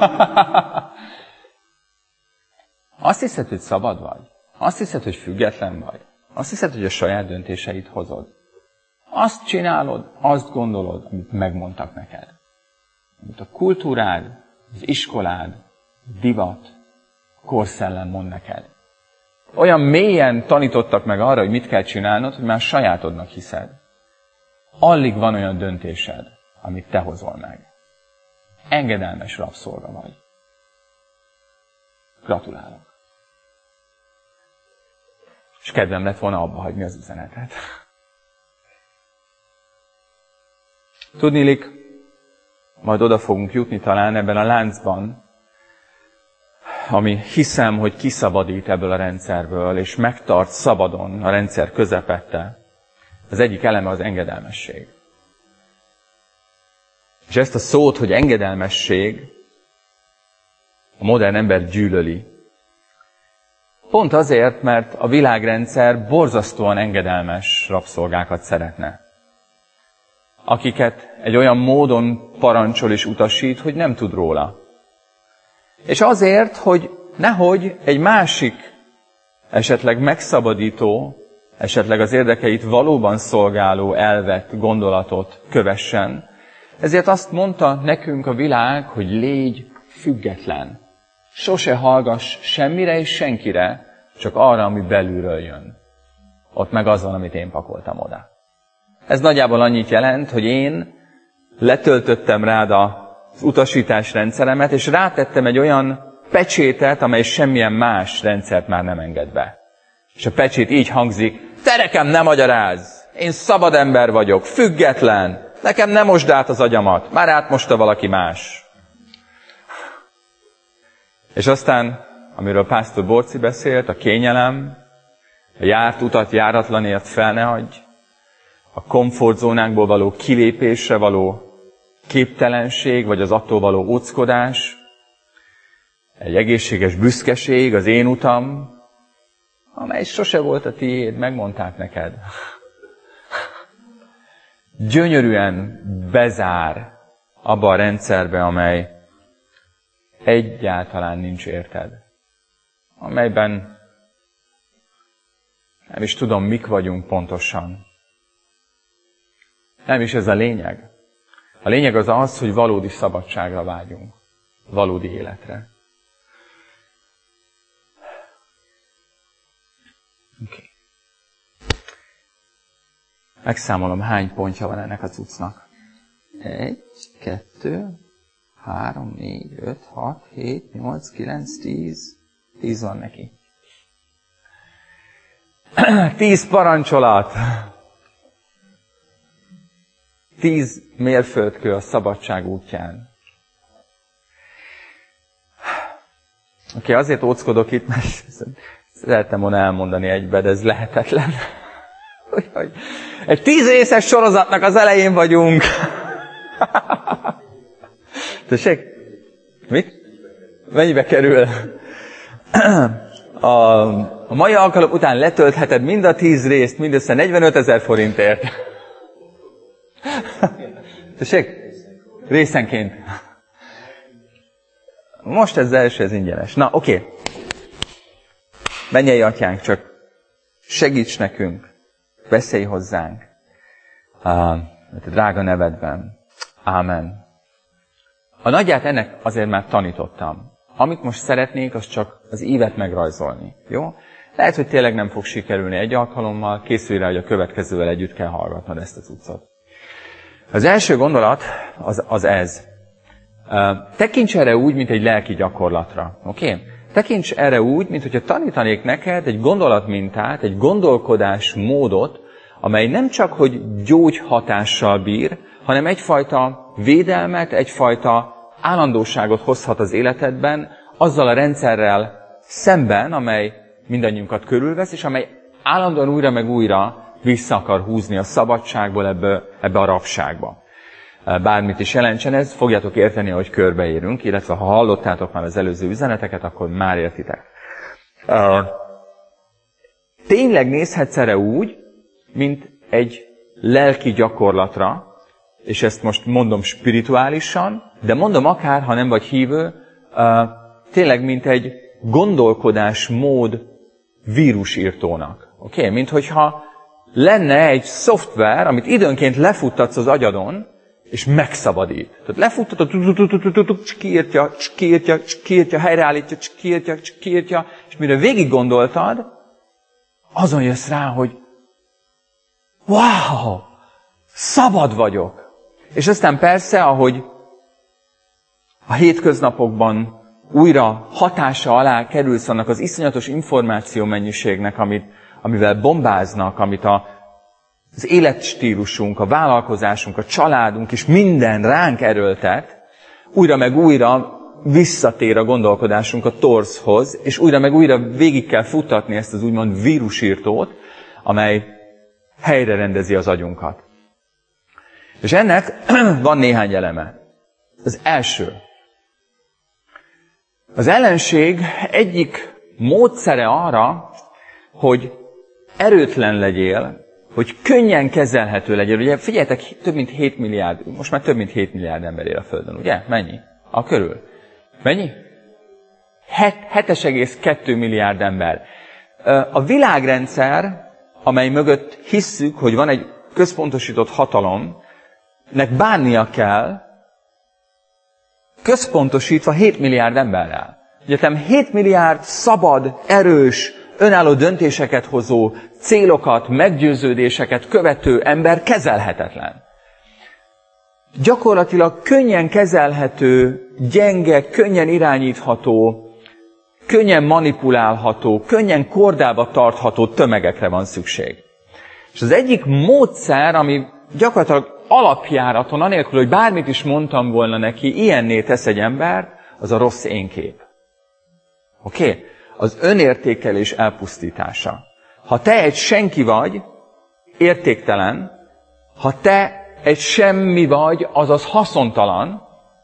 B: Azt hiszed, hogy szabad vagy? Azt hiszed, hogy független vagy? Azt hiszed, hogy a saját döntéseit hozod? Azt csinálod, azt gondolod, amit megmondtak neked. Amit a kultúrád, az iskolád, divat, korszellem mond neked. Olyan mélyen tanítottak meg arra, hogy mit kell csinálnod, hogy már sajátodnak hiszed. Alig van olyan döntésed, amit te hozol meg. Engedelmes rabszolga vagy. Gratulálok. És kedvem lett volna abba hagyni az üzenetet. Tudniillik, majd oda fogunk jutni talán ebben a láncban, ami hiszem, hogy kiszabadít ebből a rendszerből, és megtart szabadon a rendszer közepette, az egyik eleme az engedelmesség. És ezt a szót, hogy engedelmesség, a modern ember gyűlöli. Pont azért, mert a világrendszer borzasztóan engedelmes rabszolgákat szeretne. Akiket egy olyan módon parancsol és utasít, hogy nem tud róla. És azért, hogy nehogy egy másik, esetleg megszabadító, esetleg az érdekeit valóban szolgáló elvet, gondolatot kövessen, ezért azt mondta nekünk a világ, hogy légy független. Sose hallgass semmire és senkire, csak arra, ami belülről jön. Ott meg az van, amit én pakoltam oda. Ez nagyjából annyit jelent, hogy én letöltöttem rád az utasítás rendszeremet, és rátettem egy olyan pecsétet, amely semmilyen más rendszert már nem enged be. És a pecsét így hangzik: te nekem ne magyarázz! Én szabad ember vagyok, független! Nekem nem mosd át az agyamat, már átmosta valaki más. És aztán, amiről Pásztor Borci beszélt, a kényelem, a járt utat járatlanért fel ne hagyj, a komfortzónánkból való kilépésre való képtelenség, vagy az attól való óckodás, egy egészséges büszkeség, az én utam, amely sose volt a tiéd, megmondták neked. Gyönyörűen bezár abba a rendszerbe, amely egyáltalán nincs érted. Amelyben nem is tudom, mik vagyunk pontosan. Nem is ez a lényeg. A lényeg az az, hogy valódi szabadságra vágyunk. Valódi életre. Okay. Megszámolom, hány pontja van ennek a cuccnak. Egy, kettő, három, négy, öt, hat, hét, nyolc, kilenc, tíz. Tíz van neki. Tíz parancsolat. Tíz mérföldkő a szabadság útján. Oké, okay, azért óckodok itt, mert szerettem volna elmondani egybe, de ez lehetetlen. Egy tíz részes sorozatnak az elején vagyunk. Tessék? Mit? Mennyibe kerül? A, a mai alkalom után letöltheted mind a tíz részt, mindössze negyvenötezer forintért. Tessék? Részenként. Most ez az első, ez ingyenes. Na, oké. Okay. Mennyei atyánk, csak segíts nekünk. Beszélj hozzánk. A drága nevedben. Ámen. A nagyját ennek azért már tanítottam. Amit most szeretnék, az csak az ívet megrajzolni. Jó? Lehet, hogy tényleg nem fog sikerülni egy alkalommal, készülj rá, hogy a következővel együtt kell hallgatnod ezt az utcot. Az első gondolat az, az ez. Tekints erre úgy, mint egy lelki gyakorlatra. Oké? Okay? Tekints erre úgy, mint hogyha tanítanék neked egy gondolatmintát, egy gondolkodásmódot, amely nem csak, hogy gyógyhatással bír, hanem egyfajta védelmet, egyfajta állandóságot hozhat az életedben, azzal a rendszerrel szemben, amely mindannyiunkat körülvesz, és amely állandóan újra meg újra vissza akar húzni a szabadságból ebbe, ebbe a rabságba. Bármit is jelentsen ez, fogjátok érteni, hogy körbeérünk, illetve ha hallottátok már az előző üzeneteket, akkor már értitek. Tényleg nézhetsz erre úgy, mint egy lelki gyakorlatra, és ezt most mondom spirituálisan, de mondom akár, ha nem vagy hívő, tényleg mint egy gondolkodásmód vírusírtónak. Oké? Okay? Mint hogyha lenne egy szoftver, amit időnként lefuttatsz az agyadon, és megszabadít. Tehát lefuttatod, kiírtja, kiírtja, kiírtja, helyreállítja, kiírtja, kiírtja, és mire végig gondoltad, azon jössz rá, hogy wow, szabad vagyok. És aztán persze, ahogy a hétköznapokban újra hatása alá kerülsz annak az iszonyatos információ mennyiségnek, amit, amivel bombáznak, amit a, az életstílusunk, a vállalkozásunk, a családunk és minden ránk erőltet, újra meg újra visszatér a gondolkodásunk a torszhoz, és újra meg újra végig kell futtatni ezt az úgymond vírusírtót, amely helyre rendezi az agyunkat. És ennek van néhány eleme. Az első. Az ellenség egyik módszere arra, hogy erőtlen legyél, hogy könnyen kezelhető legyél. Ugye figyeljetek, több mint hét milliárd, most már több mint hét milliárd ember él a Földön, ugye? Mennyi? A körül. Mennyi? hét egész kettő milliárd ember. A világrendszer, amely mögött hisszük, hogy van egy központosított hatalom, nek bánnia kell, központosítva hét milliárd emberrel. Egyetem hét milliárd szabad, erős, önálló döntéseket hozó, célokat, meggyőződéseket követő ember kezelhetetlen. Gyakorlatilag könnyen kezelhető, gyenge, könnyen irányítható, könnyen manipulálható, könnyen kordába tartható tömegekre van szükség. És az egyik módszer, ami gyakorlatilag alapjáraton, anélkül, hogy bármit is mondtam volna neki, ilyenné tesz egy embert, az a rossz énkép. Oké? Okay? Az önértékelés elpusztítása. Ha te egy senki vagy, értéktelen, ha te egy semmi vagy, azaz haszontalan,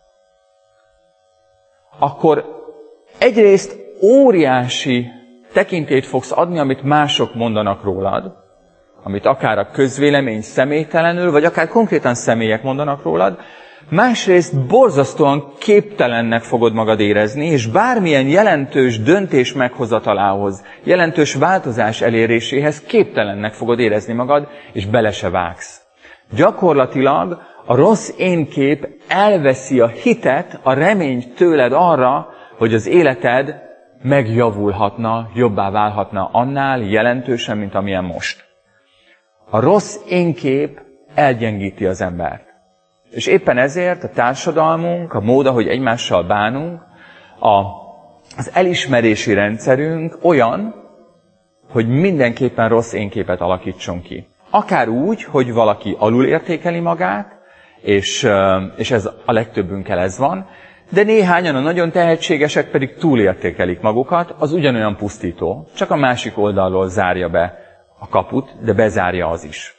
B: akkor egyrészt óriási tekintélyt fogsz adni, amit mások mondanak rólad, amit akár a közvélemény személytelenül, vagy akár konkrétan személyek mondanak rólad, másrészt borzasztóan képtelennek fogod magad érezni, és bármilyen jelentős döntés meghozatalához, jelentős változás eléréséhez képtelennek fogod érezni magad, és bele se vágsz. Gyakorlatilag a rossz énkép elveszi a hitet, a reményt tőled arra, hogy az életed megjavulhatna, jobbá válhatna annál jelentősen, mint amilyen most. A rossz énkép elgyengíti az embert. És éppen ezért a társadalmunk, a mód, ahogy egymással bánunk, a, az elismerési rendszerünk olyan, hogy mindenképpen rossz énképet alakítson ki. Akár úgy, hogy valaki alulértékeli magát, és, és ez a legtöbbünkkel ez van, de néhányan, a nagyon tehetségesek pedig túlértékelik magukat, az ugyanolyan pusztító, csak a másik oldalról zárja be a kaput, de bezárja az is.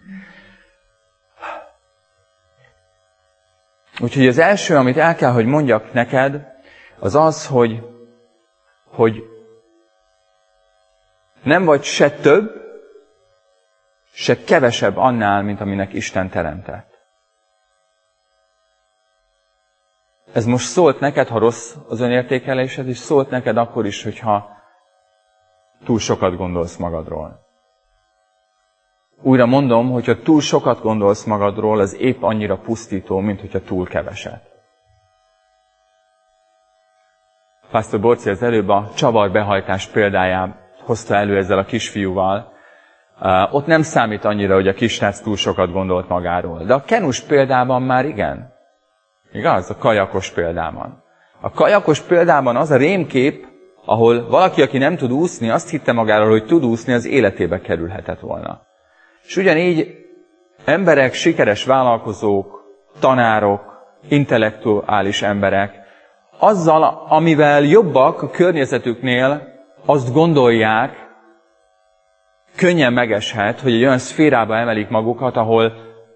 B: Úgyhogy az első, amit el kell, hogy mondjak neked, az az, hogy, hogy nem vagy se több, se kevesebb annál, mint aminek Isten teremtett. Ez most szólt neked, ha rossz az önértékelésed, és szólt neked akkor is, hogyha túl sokat gondolsz magadról. Újra mondom, hogyha túl sokat gondolsz magadról, az épp annyira pusztító, mint hogyha túl keveset. Pásztor Borci az előbb a csavarbehajtás példáját hozta elő ezzel a kisfiúval. Uh, ott nem számít annyira, hogy a kisrác túl sokat gondolt magáról. De a kenus példában már igen. Igaz? A kajakos példában. A kajakos példában az a rémkép, ahol valaki, aki nem tud úszni, azt hitte magáról, hogy tud úszni, az életébe kerülhetett volna. És ugyanígy emberek, sikeres vállalkozók, tanárok, intellektuális emberek, azzal, amivel jobbak a környezetüknél, azt gondolják, könnyen megeshet, hogy egy olyan szférába emelik magukat, ahol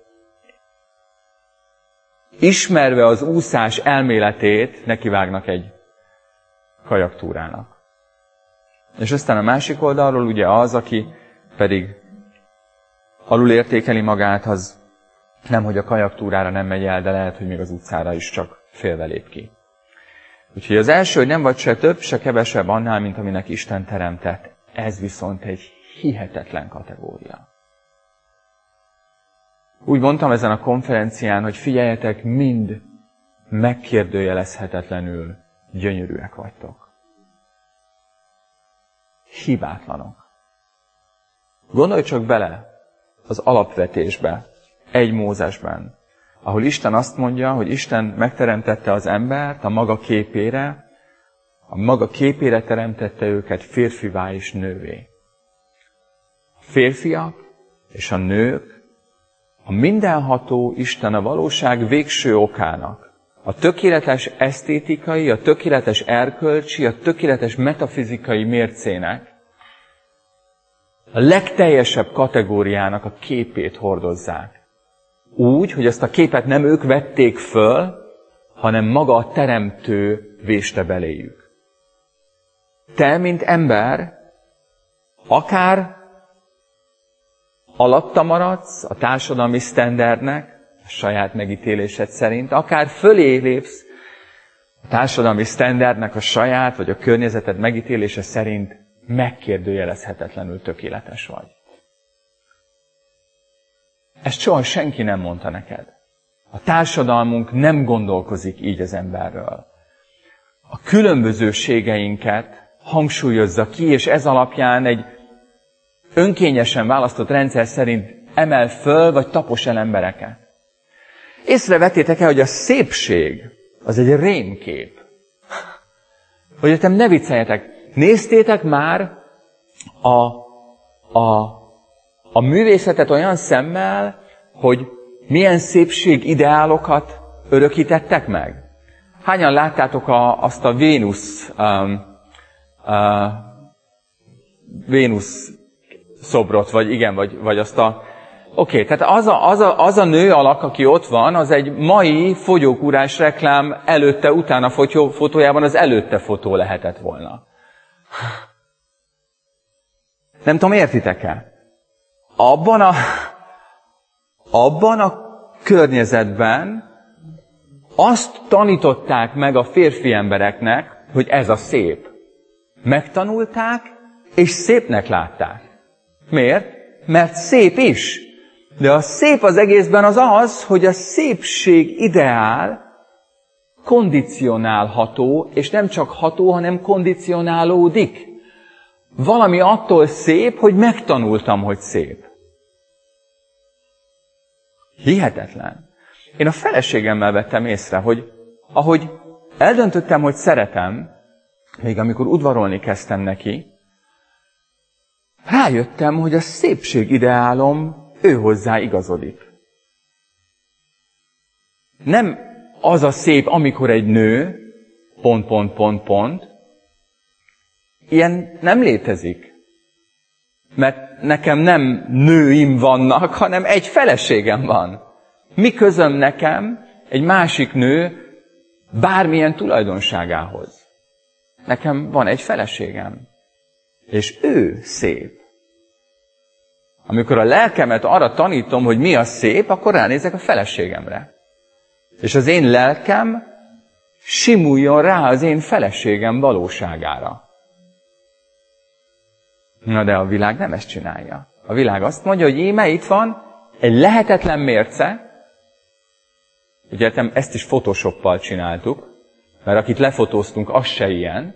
B: ismerve az úszás elméletét, nekivágnak egy kajaktúrának. És aztán a másik oldalról ugye az, aki pedig alulértékeli magát, az nem, hogy a kajaktúrára nem megy el, de lehet, hogy még az utcára is csak félve lép ki. Úgyhogy az első, hogy nem vagy se több, se kevesebb annál, mint aminek Isten teremtett. Ez viszont egy hihetetlen kategória. Úgy mondtam ezen a konferencián, hogy figyeljetek, mind megkérdőjelezhetetlenül gyönyörűek vagytok. Hibátlanok. Gondolj csak bele az alapvetésbe, egy Mózesben, ahol Isten azt mondja, hogy Isten megteremtette az embert a maga képére, a maga képére teremtette őket férfivá és nővé. A férfiak és a nők a mindenható Isten a valóság végső okának, A tökéletes esztétikai, a tökéletes erkölcsi, a tökéletes metafizikai mércének a legteljesebb kategóriának a képét hordozzák. Úgy, hogy ezt a képet nem ők vették föl, hanem maga a teremtő véste beléjük. Te, mint ember, akár alatta maradsz a társadalmi sztenderdnek, a saját megítélésed szerint, akár fölé lépsz a társadalmi sztenderdnek a saját, vagy a környezeted megítélése szerint, megkérdőjelezhetetlenül tökéletes vagy. Ezt soha senki nem mondta neked. A társadalmunk nem gondolkozik így az emberről. A különbözőségeinket hangsúlyozza ki, és ez alapján egy önkényesen választott rendszer szerint emel föl, vagy tapos el embereket. Észrevettétek-e, hogy a szépség az egy rémkép? Hogy te ne vicceljetek, néztétek már a, a, a művészetet olyan szemmel, hogy milyen szépség ideálokat örökítettek meg? Hányan láttátok a, azt a Vénusz um, uh, Vénusz szobrot, vagy igen, vagy, vagy azt a... Oké, okay, tehát az a, az, a, az a nő alak, aki ott van, az egy mai fogyókúrás reklám előtte-utána fotó, fotójában az előtte fotó lehetett volna. Nem tudom, értitek-e? Abban a, abban a környezetben azt tanították meg a férfi embereknek, hogy ez a szép. Megtanulták, és szépnek látták. Miért? Mert szép is. De a szép az egészben az az, hogy a szépség ideál kondicionálható, és nem csak ható, hanem kondicionálódik. Valami attól szép, hogy megtanultam, hogy szép. Hihetetlen. Én a feleségemmel vettem észre, hogy ahogy eldöntöttem, hogy szeretem, még amikor udvarolni kezdtem neki, rájöttem, hogy a szépség ideálom ő hozzá igazodik. Nem az a szép, amikor egy nő, pont, pont, pont, pont, ilyen nem létezik. Mert nekem nem nőim vannak, hanem egy feleségem van. Mi közöm nekem egy másik nő bármilyen tulajdonságához? Nekem van egy feleségem. És ő szép. Amikor a lelkemet arra tanítom, hogy mi a szép, akkor ránézek a feleségemre. És az én lelkem simuljon rá az én feleségem valóságára. Na de a világ nem ezt csinálja. A világ azt mondja, hogy íme itt van egy lehetetlen mérce. Ugye ezt is Photoshoppal csináltuk, mert akit lefotóztunk, az se ilyen.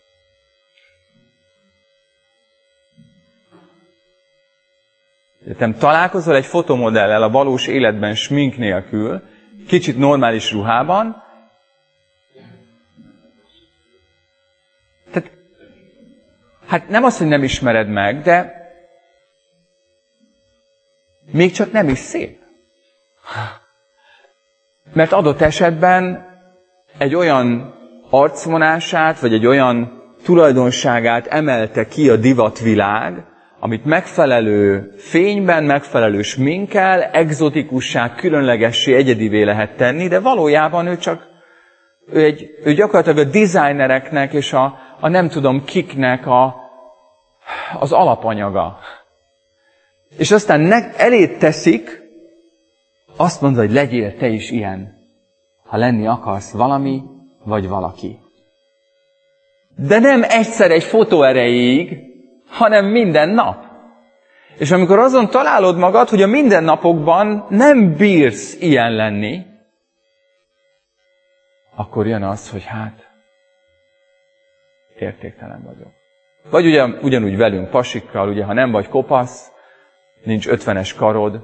B: Te találkozol egy fotomodellel a valós életben smink nélkül, kicsit normális ruhában, tehát, hát nem az, hogy nem ismered meg, de még csak nem is szép. Mert adott esetben egy olyan arcvonását, vagy egy olyan tulajdonságát emelte ki a divatvilág, amit megfelelő fényben, megfelelő sminkkel, egzotikussá, különlegessé, egyedivé lehet tenni, de valójában ő csak, ő, egy, ő gyakorlatilag a designereknek és a, a nem tudom kiknek a, az alapanyaga. És aztán ne, elét teszik, azt mondva, hogy legyél te is ilyen, ha lenni akarsz valami, vagy valaki. De nem egyszer egy fotó erejéig, hanem minden nap. És amikor azon találod magad, hogy a mindennapokban nem bírsz ilyen lenni, akkor jön az, hogy hát, értéktelen vagyok. Vagy ugye, ugyanúgy velünk pasikkal, ugye, ha nem vagy kopasz, nincs ötvenes karod,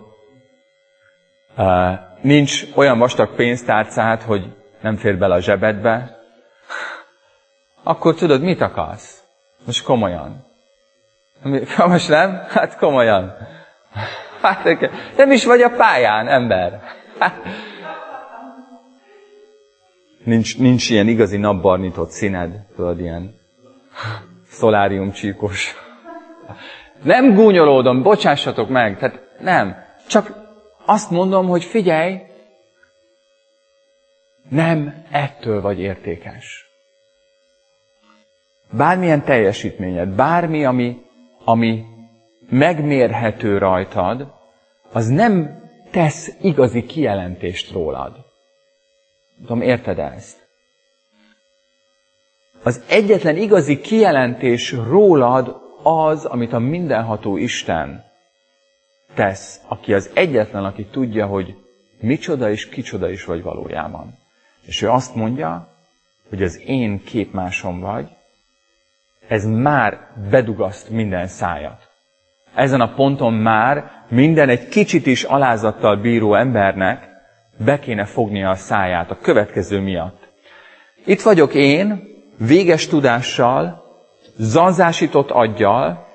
B: nincs olyan vastag pénztárcád, hogy nem fér bele a zsebedbe, akkor tudod, mit akarsz? Most komolyan. Most nem? Hát komolyan. Hát nem is vagy a pályán, ember. Hát. Nincs, nincs ilyen igazi napbarnított színed, tudod, ilyen szolárium csíkos. Nem gúnyolódom, bocsássatok meg, tehát nem. Csak azt mondom, hogy figyelj, nem ettől vagy értékes. Bármilyen teljesítményed, bármi, ami, ami megmérhető rajtad, az nem tesz igazi kijelentést rólad. Tudom, érted ezt? Az egyetlen igazi kijelentés rólad az, amit a mindenható Isten tesz, aki az egyetlen, aki tudja, hogy micsoda és kicsoda is vagy valójában. És ő azt mondja, hogy az én képmásom vagy, ez már bedugaszt minden szájat. Ezen a ponton már minden egy kicsit is alázattal bíró embernek be kéne fognia a száját a következő miatt. Itt vagyok én, véges tudással, zanzásított aggyal,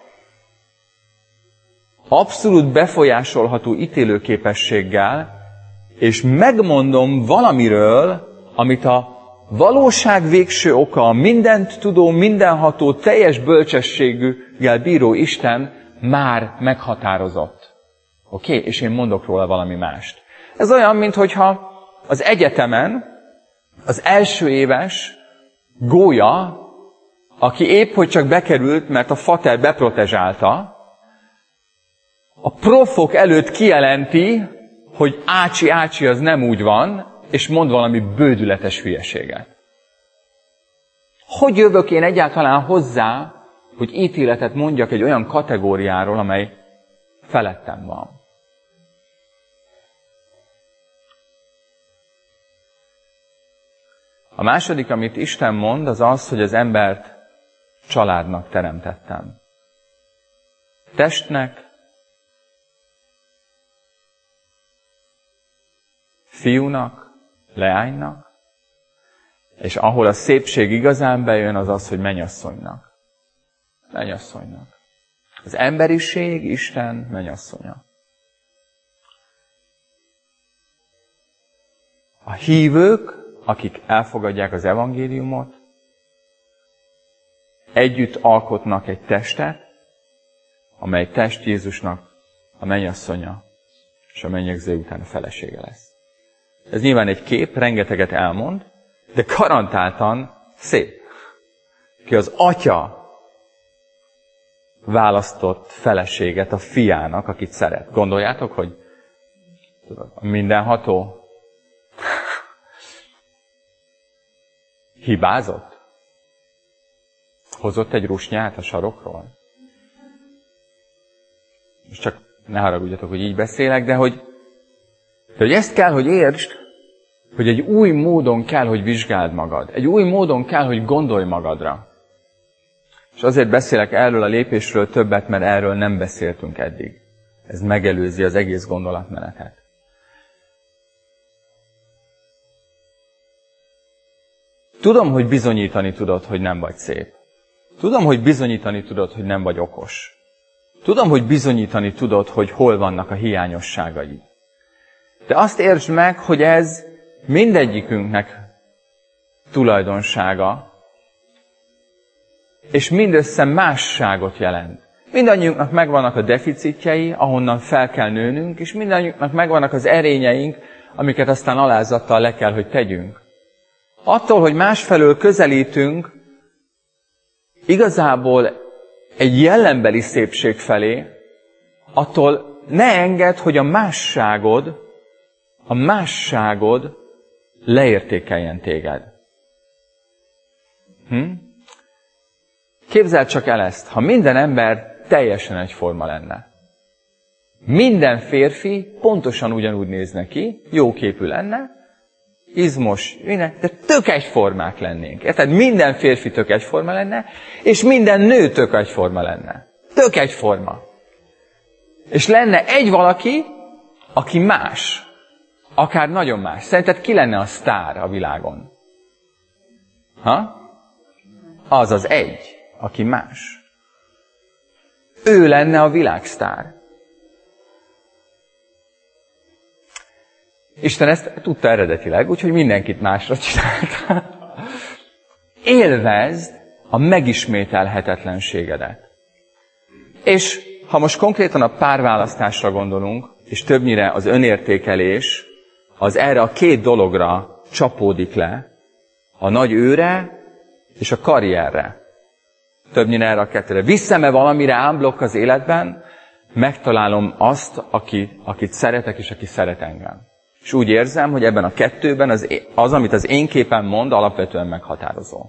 B: abszolút befolyásolható ítélőképességgel, és megmondom valamiről, amit a valóság végső oka, a mindent tudó, mindenható, teljes bölcsességgel bíró Isten már meghatározott. Oké? Okay? És én mondok róla valami mást. Ez olyan, minthogyha az egyetemen az első éves gólya, aki épp hogy csak bekerült, mert a fater beprotezsálta, a profok előtt kijelenti, hogy ácsi, ácsi, az nem úgy van, és mond valami bődületes hülyeséget. Hogy jövök én egyáltalán hozzá, hogy ítéletet mondjak egy olyan kategóriáról, amely felettem van? A második, amit Isten mond, az az, hogy az embert családnak teremtettem. Testnek, fiúnak, leánynak, és ahol a szépség igazán bejön, az az, hogy mennyasszonynak. Mennyasszonynak. Az emberiség, Isten mennyasszonya. A hívők, akik elfogadják az evangéliumot, együtt alkotnak egy testet, amely test Jézusnak a mennyasszonya, és a mennyegző után a felesége lesz. Ez nyilván egy kép, rengeteget elmond, de garantáltan szép. Ki az atya választott feleséget a fiának, akit szeret. Gondoljátok, hogy tudod, a mindenható hibázott? Hozott egy rusnyát a sarokról? Most csak ne haragudjatok, hogy így beszélek, de hogy, de hogy ezt kell, hogy értsd, hogy egy új módon kell, hogy vizsgáld magad. Egy új módon kell, hogy gondolj magadra. És azért beszélek erről a lépésről többet, mert erről nem beszéltünk eddig. Ez megelőzi az egész gondolatmenetet. Tudom, hogy bizonyítani tudod, hogy nem vagy szép. Tudom, hogy bizonyítani tudod, hogy nem vagy okos. Tudom, hogy bizonyítani tudod, hogy hol vannak a hiányosságaid. De azt értsd meg, hogy ez mindegyikünknek tulajdonsága, és mindössze másságot jelent. Mindannyiunknak megvannak a deficitjei, ahonnan fel kell nőnünk, és mindannyiunknak megvannak az erényeink, amiket aztán alázattal le kell, hogy tegyünk. Attól, hogy másfelől közelítünk, igazából egy jellembeli szépség felé, attól ne engedd, hogy a másságod, a másságod leértékeljen téged. Hm? Képzeld csak el ezt, ha minden ember teljesen egyforma lenne. Minden férfi pontosan ugyanúgy nézne ki, jóképű lenne, izmos, minden, de tök egyformák lennénk. Érted? Minden férfi tök egyforma lenne, és minden nő tök egyforma lenne. Tök egyforma. És lenne egy valaki, aki más. Akár nagyon más. Szerinted ki lenne a sztár a világon? Ha? Az az egy, aki más. Ő lenne a világsztár. Isten ezt tudta eredetileg, úgyhogy mindenkit másra csinálta. Élvezd a megismételhetetlenségedet. És ha most konkrétan a párválasztásra gondolunk, és többnyire az önértékelés, az erre a két dologra csapódik le, a nagy őre és a karrierre. Többnyire erre a kettőre. Viszem-e valamire ámblokk az életben, megtalálom azt, aki, akit szeretek, és aki szeret engem. És úgy érzem, hogy ebben a kettőben az, az amit az én képen mond, alapvetően meghatározó.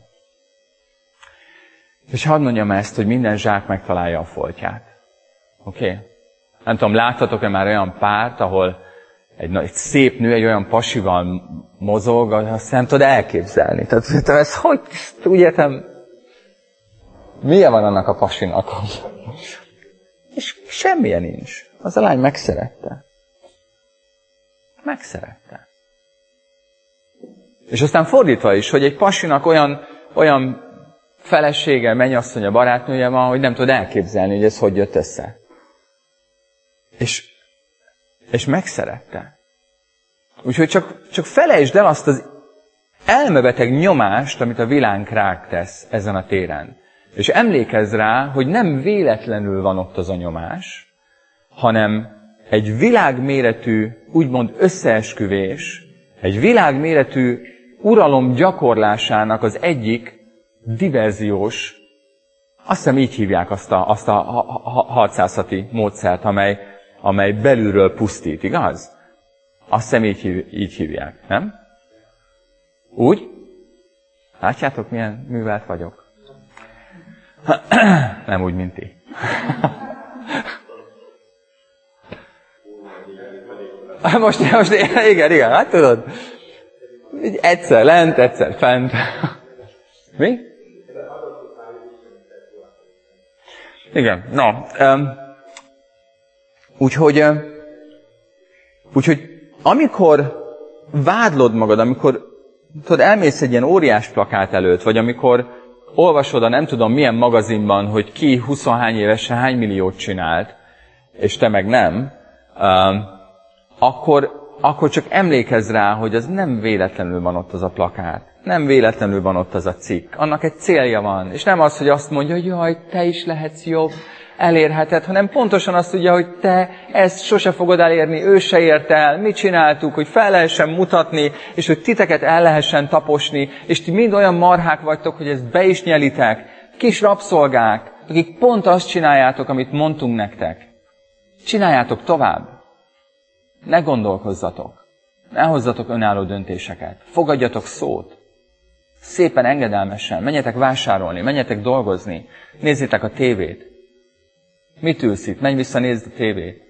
B: És hadd mondjam ezt, hogy minden zsák megtalálja a foltját. Oké? Okay? Nem tudom, láttatok-e már olyan párt, ahol egy, egy szép nő egy olyan pasival mozog, azt nem tudod elképzelni. Tehát ezt hogy, úgy értem, milyen van annak a pasinak? És semmilyen nincs. Az a lány megszerette. Megszerette. És aztán fordítva is, hogy egy pasinak olyan, olyan felesége, mennyasszonya, barátnője van, hogy nem tud elképzelni, hogy ez hogy jött össze. És, és megszerette. Úgyhogy csak, csak felejtsd el azt az elmebeteg nyomást, amit a világ rák tesz ezen a téren. És emlékezz rá, hogy nem véletlenül van ott az a nyomás, hanem egy világméretű, úgymond összeesküvés, egy világméretű uralom gyakorlásának az egyik diverziós, azt hiszem így hívják azt a, azt a harcászati módszert, amely, amely belülről pusztít, igaz? Azt hiszem így, hív, így hívják, nem? Úgy? Látjátok, milyen művelt vagyok? Nem úgy, mint ti. Most, most, igen, igen, hát tudod, így egyszer lent, egyszer fent. Mi? Igen, na, um, úgyhogy, um, úgyhogy amikor vádlod magad, amikor tudod, elmész egy ilyen óriás plakát előtt, vagy amikor olvasod a nem tudom milyen magazinban, hogy ki huszonhány évesen hány milliót csinált, és te meg nem, um, akkor, akkor csak emlékezz rá, hogy az nem véletlenül van ott az a plakát. Nem véletlenül van ott az a cikk. Annak egy célja van. És nem az, hogy azt mondja, hogy jaj, te is lehetsz jobb, elérheted, hanem pontosan azt tudja, hogy te ezt sose fogod elérni, ő se ért el, mit csináltuk, hogy fel lehessen mutatni, és hogy titeket el lehessen taposni, és ti mind olyan marhák vagytok, hogy ezt be is nyelitek. Kis rabszolgák, akik pont azt csináljátok, amit mondtunk nektek. Csináljátok tovább. Ne gondolkozzatok. Ne hozzatok önálló döntéseket. Fogadjatok szót. Szépen, engedelmesen. Menjetek vásárolni, menjetek dolgozni. Nézzétek a tévét. Mit ülsz itt? Menj vissza, nézd a tévét.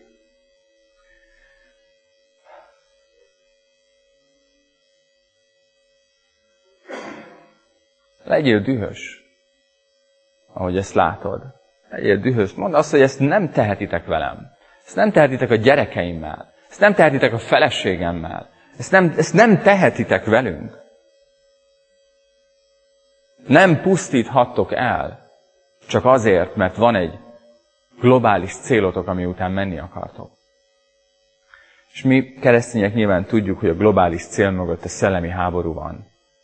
B: Legyél dühös, ahogy ezt látod. Legyél dühös. Mondd azt, hogy ezt nem tehetitek velem. Ezt nem tehetitek a gyerekeimmel. Ezt nem tehetitek a feleségemmel. Ezt nem, ezt nem tehetitek velünk. Nem pusztíthattok el, csak azért, mert van egy globális célotok, ami után menni akartok. És mi keresztények nyilván tudjuk, hogy a globális cél mögött a szellemi háború van.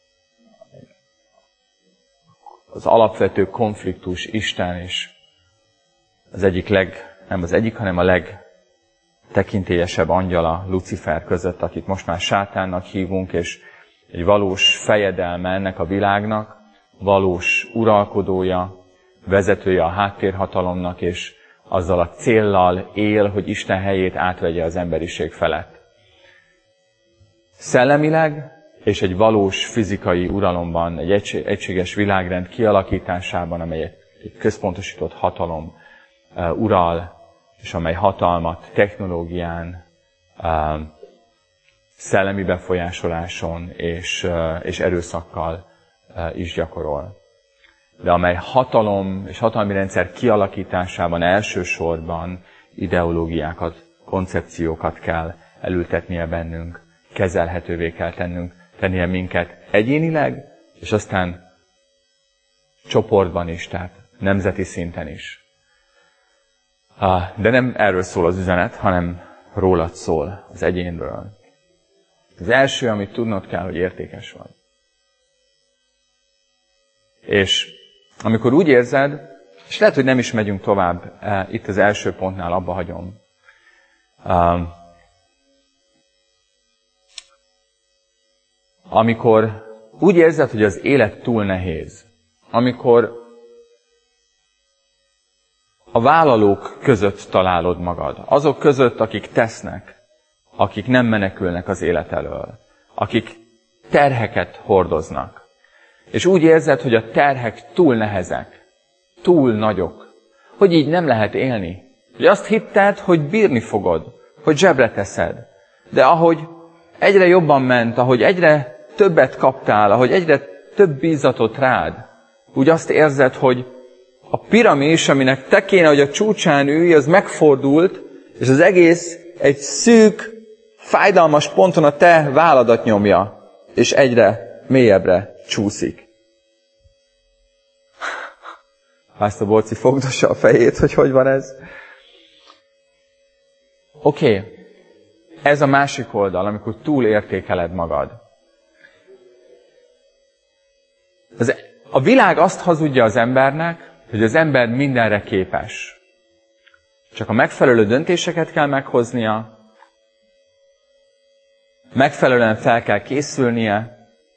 B: Az alapvető konfliktus Isten és az egyik leg, nem az egyik, hanem a legtekintélyesebb angyala Lucifer között, akit most már sátánnak hívunk, és egy valós fejedelme ennek a világnak, valós uralkodója, vezetője a háttérhatalomnak, és azzal a céllal él, hogy Isten helyét átvegye az emberiség felett. Szellemileg és egy valós fizikai uralomban, egy egységes világrend kialakításában, amely egy központosított hatalom uh, ural, és amely hatalmat technológián, uh, szellemi befolyásoláson és, uh, és erőszakkal uh, is gyakorol. De amely hatalom és hatalmi rendszer kialakításában elsősorban ideológiákat, koncepciókat kell elültetnie bennünk, kezelhetővé kell tennünk, tennie minket egyénileg, és aztán csoportban is, tehát nemzeti szinten is. De nem erről szól az üzenet, hanem rólad szól, az egyénről. Az első, amit tudnod kell, hogy értékes vagy. És amikor úgy érzed, és lehet, hogy nem is megyünk tovább, itt az első pontnál abba hagyom. Um, amikor úgy érzed, hogy az élet túl nehéz, amikor a vállalók között találod magad, azok között, akik tesznek, akik nem menekülnek az élet elől, akik terheket hordoznak, és úgy érzed, hogy a terhek túl nehezek, túl nagyok, hogy így nem lehet élni. Hogy azt hitted, hogy bírni fogod, hogy zsebre teszed. De ahogy egyre jobban ment, ahogy egyre többet kaptál, ahogy egyre több bízatot rád, úgy azt érzed, hogy a piramis, aminek te kéne, hogy a csúcsán ülj, az megfordult, és az egész egy szűk, fájdalmas ponton a te válladat nyomja, és egyre mélyebbre csúszik. Pásztor Borci fogdossa a fejét, hogy hogy van ez. Oké, okay. Ez a másik oldal, amikor túlértékeled magad. Az, a világ azt hazudja az embernek, hogy az ember mindenre képes. Csak a megfelelő döntéseket kell meghoznia, megfelelően fel kell készülnie,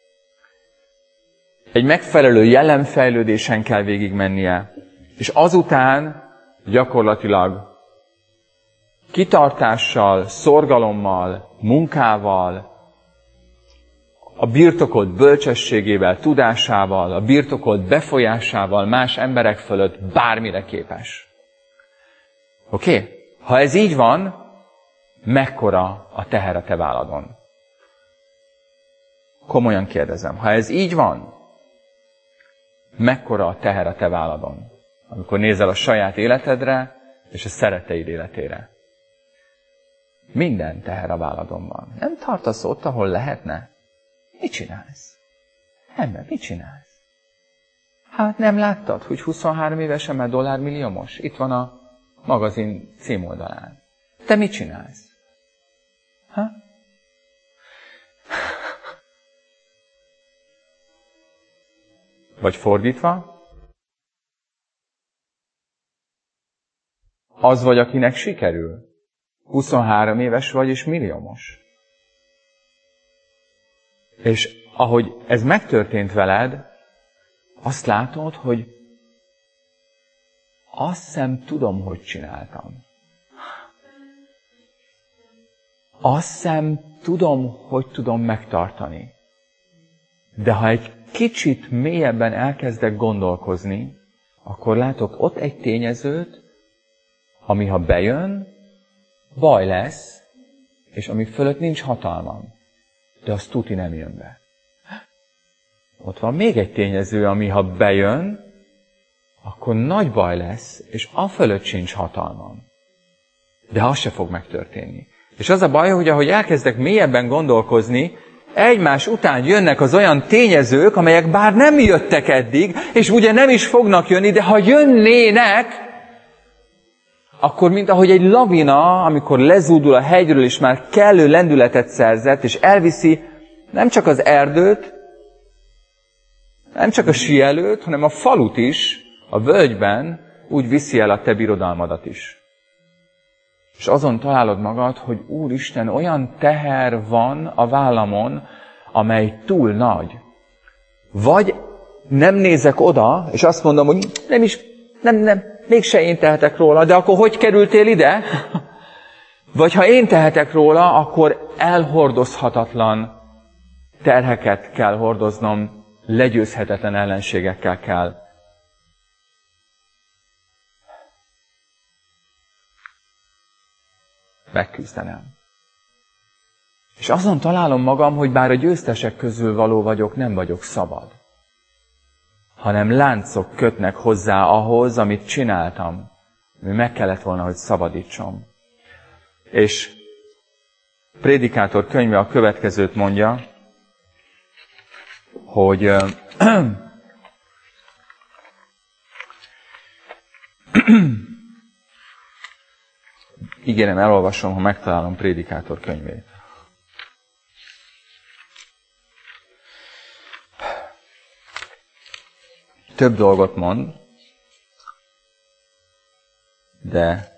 B: egy megfelelő jellemfejlődésen kell végigmennie, és azután gyakorlatilag kitartással, szorgalommal, munkával, a birtokolt bölcsességével, tudásával, a birtokolt befolyásával más emberek fölött bármire képes. Oké? Okay? Ha ez így van, mekkora a teher a te válladon? Komolyan kérdezem. Ha ez így van, mekkora a teher a te válladon? Amikor nézel a saját életedre, és a szeretteid életére. Minden teher a válladon van. Nem tartasz ott, ahol lehetne? Mit csinálsz? Ember, mit csinálsz? Hát nem láttad, hogy huszonhárom évesen már dollármilliómos? Itt van a magazin címoldalán. Te mit csinálsz? Ha? Vagy fordítva? Az vagy, akinek sikerül. huszonhárom éves vagy, és milliómos. És ahogy ez megtörtént veled, azt látod, hogy azt hiszem tudom, hogy csináltam. Azt hiszem tudom, hogy tudom megtartani. De ha egy kicsit mélyebben elkezdek gondolkozni, akkor látok ott egy tényezőt, ami ha bejön, baj lesz, és ami fölött nincs hatalmam. De az tuti nem jön be. Ott van még egy tényező, ami ha bejön, akkor nagy baj lesz, és a fölött sincs hatalmam. De az se fog megtörténni. És az a baj, hogy ahogy elkezdek mélyebben gondolkozni, egymás után jönnek az olyan tényezők, amelyek bár nem jöttek eddig, és ugye nem is fognak jönni, de ha jönnének, akkor mint ahogy egy lavina, amikor lezúdul a hegyről, és már kellő lendületet szerzett, és elviszi nem csak az erdőt, nem csak a síelőt, hanem a falut is, a völgyben, úgy viszi el a te birodalmadat is. És azon találod magad, hogy Úristen, olyan teher van a vállamon, amely túl nagy. Vagy nem nézek oda, és azt mondom, hogy nem is, nem, nem, mégse én tehetek róla, de akkor hogy kerültél ide? Vagy ha én tehetek róla, akkor elhordozhatatlan terheket kell hordoznom, legyőzhetetlen ellenségekkel kell. Megküzdenem. És azon találom magam, hogy bár a győztesek közül való vagyok, nem vagyok szabad. Hanem láncok kötnek hozzá ahhoz, amit csináltam. Ami meg kellett volna, hogy szabadítsom. És Prédikátor könyve a következőt mondja, hogy ígérem, elolvasom, ha megtalálom Prédikátor könyvét. több dolgot mond, de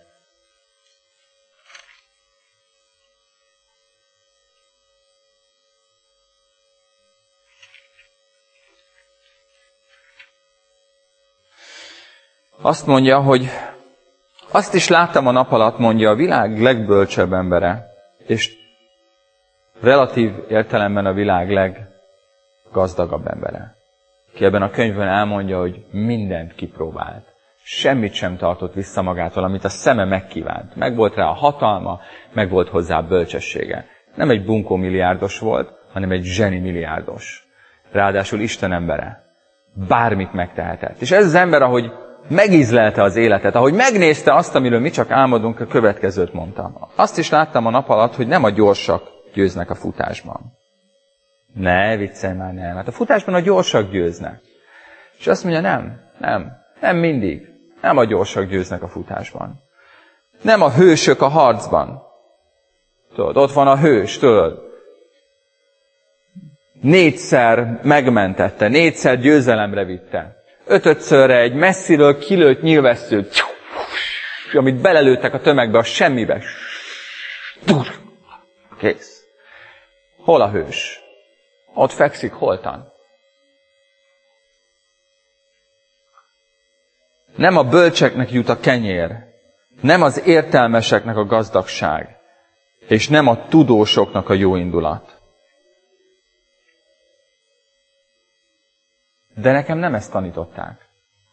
B: azt mondja, hogy azt is láttam a nap alatt, mondja, a világ legbölcsebb embere, és relatív értelemben a világ leggazdagabb embere, ki ebben a könyvben elmondja, hogy mindent kipróbált. Semmit sem tartott vissza magától, amit a szeme megkívánt. Meg volt rá a hatalma, meg volt hozzá a bölcsessége. Nem egy bunkó milliárdos volt, hanem egy zseni milliárdos. Ráadásul Isten embere. Bármit megtehetett. És ez az ember, ahogy megízlelte az életet, ahogy megnézte azt, amiről mi csak álmodunk, a következőt mondtam. Azt is láttam a nap alatt, hogy nem a gyorsak győznek a futásban. Ne, viccelj már, nem. Hát a futásban a gyorsak győznek. És azt mondja, nem, nem, nem mindig. Nem a gyorsak győznek a futásban. Nem a hősök a harcban. Tudod, ott van a hős, tudod. Négyszer megmentette, négyszer győzelemre vitte. Ötödszörre egy messziről kilőtt nyilvesszőt, amit belelőttek a tömegbe, a semmibe. Kész. Hol a hős? Ott fekszik holtan. Nem a bölcseknek jut a kenyér, nem az értelmeseknek a gazdagság, és nem a tudósoknak a jó indulat. De nekem nem ezt tanították.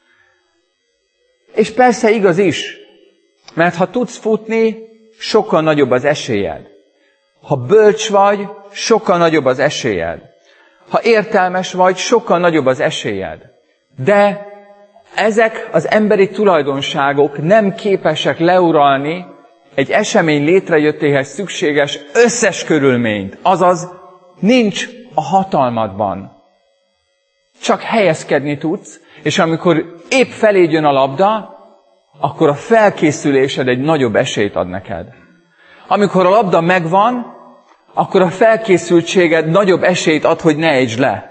B: És persze igaz is, mert ha tudsz futni, sokkal nagyobb az esélyed. Ha bölcs vagy, sokkal nagyobb az esélyed. Ha értelmes vagy, sokkal nagyobb az esélyed. De ezek az emberi tulajdonságok nem képesek leuralni egy esemény létrejöttéhez szükséges összes körülményt. Azaz, nincs a hatalmadban. Csak helyezkedni tudsz, és amikor épp feléd jön a labda, akkor a felkészülésed egy nagyobb esélyt ad neked. Amikor a labda megvan, akkor a felkészültséged nagyobb esélyt ad, hogy ne ejtsd le.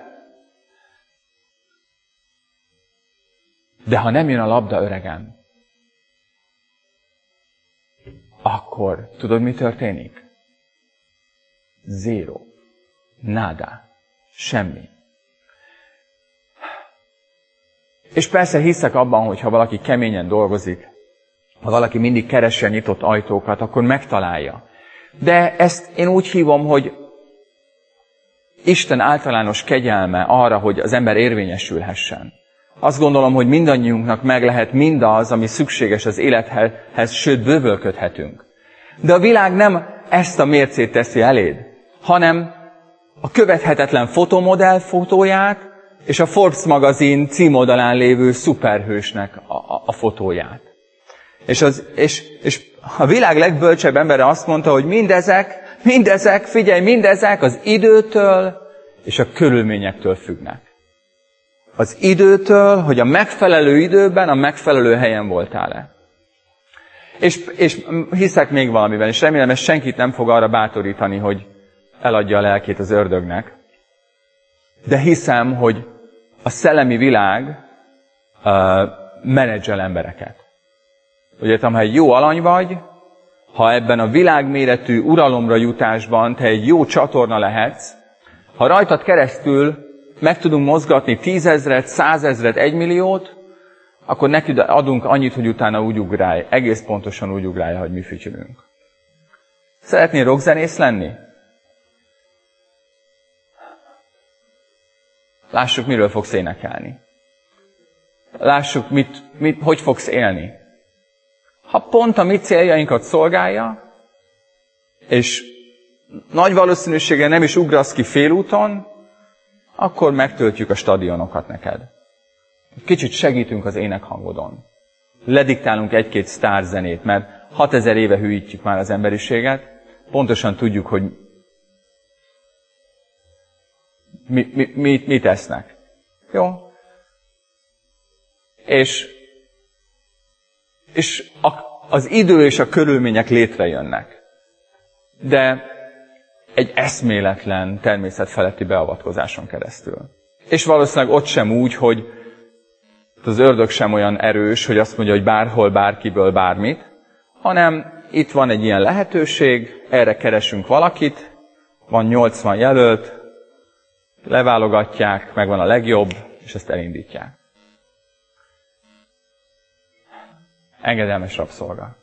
B: De ha nem jön a labda, öregem, akkor tudod, mi történik? Zéro. Nada. Semmi. És persze hiszek abban, hogy ha valaki keményen dolgozik, ha valaki mindig keresi a nyitott ajtókat, akkor megtalálja. De ezt én úgy hívom, hogy Isten általános kegyelme arra, hogy az ember érvényesülhessen. Azt gondolom, hogy mindannyiunknak meg lehet mindaz, ami szükséges az élethez, sőt, bővölködhetünk. De a világ nem ezt a mércét teszi eléd, hanem a követhetetlen fotomodell fotóját, és a Forbes magazin címoldalán lévő szuperhősnek a, a, a fotóját. És, az, és, és a világ legbölcsebb embere azt mondta, hogy mindezek, mindezek, figyelj, mindezek az időtől és a körülményektől függnek. Az időtől, hogy a megfelelő időben, a megfelelő helyen voltál-e. És, és hiszek még valamiben, és remélem, ez senkit nem fog arra bátorítani, hogy eladja a lelkét az ördögnek. De hiszem, hogy a szellemi világ uh, menedzsel embereket. Úgy értem, ha egy jó alany vagy, ha ebben a világméretű uralomra jutásban te egy jó csatorna lehetsz, ha rajtad keresztül meg tudunk mozgatni tízezret, százezret, egymilliót, akkor neki adunk annyit, hogy utána úgy ugrálj, egész pontosan úgy ugrálj, hogy mi fütyülünk. Szeretnél rockzenész lenni? Lássuk, miről fogsz énekelni. Lássuk, mit, mit, hogy fogsz élni. Ha pont a mi céljainkat szolgálja, és nagy valószínűséggel nem is ugrasz ki félúton, akkor megtöltjük a stadionokat neked. Kicsit segítünk az énekhangodon. Lediktálunk egy-két sztárzenét, mert hatezer éve hűítjük már az emberiséget. Pontosan tudjuk, hogy mi, mi, mit, mit esznek. Jó? És, és a, az idő és a körülmények létrejönnek. De egy eszméletlen természetfeletti beavatkozáson keresztül. És valószínűleg ott sem úgy, hogy az ördög sem olyan erős, hogy azt mondja, hogy bárhol, bárkiből bármit, hanem itt van egy ilyen lehetőség, erre keresünk valakit, van nyolcvan jelölt, leválogatják, megvan a legjobb, és ezt elindítják. Engedelmes rabszolga.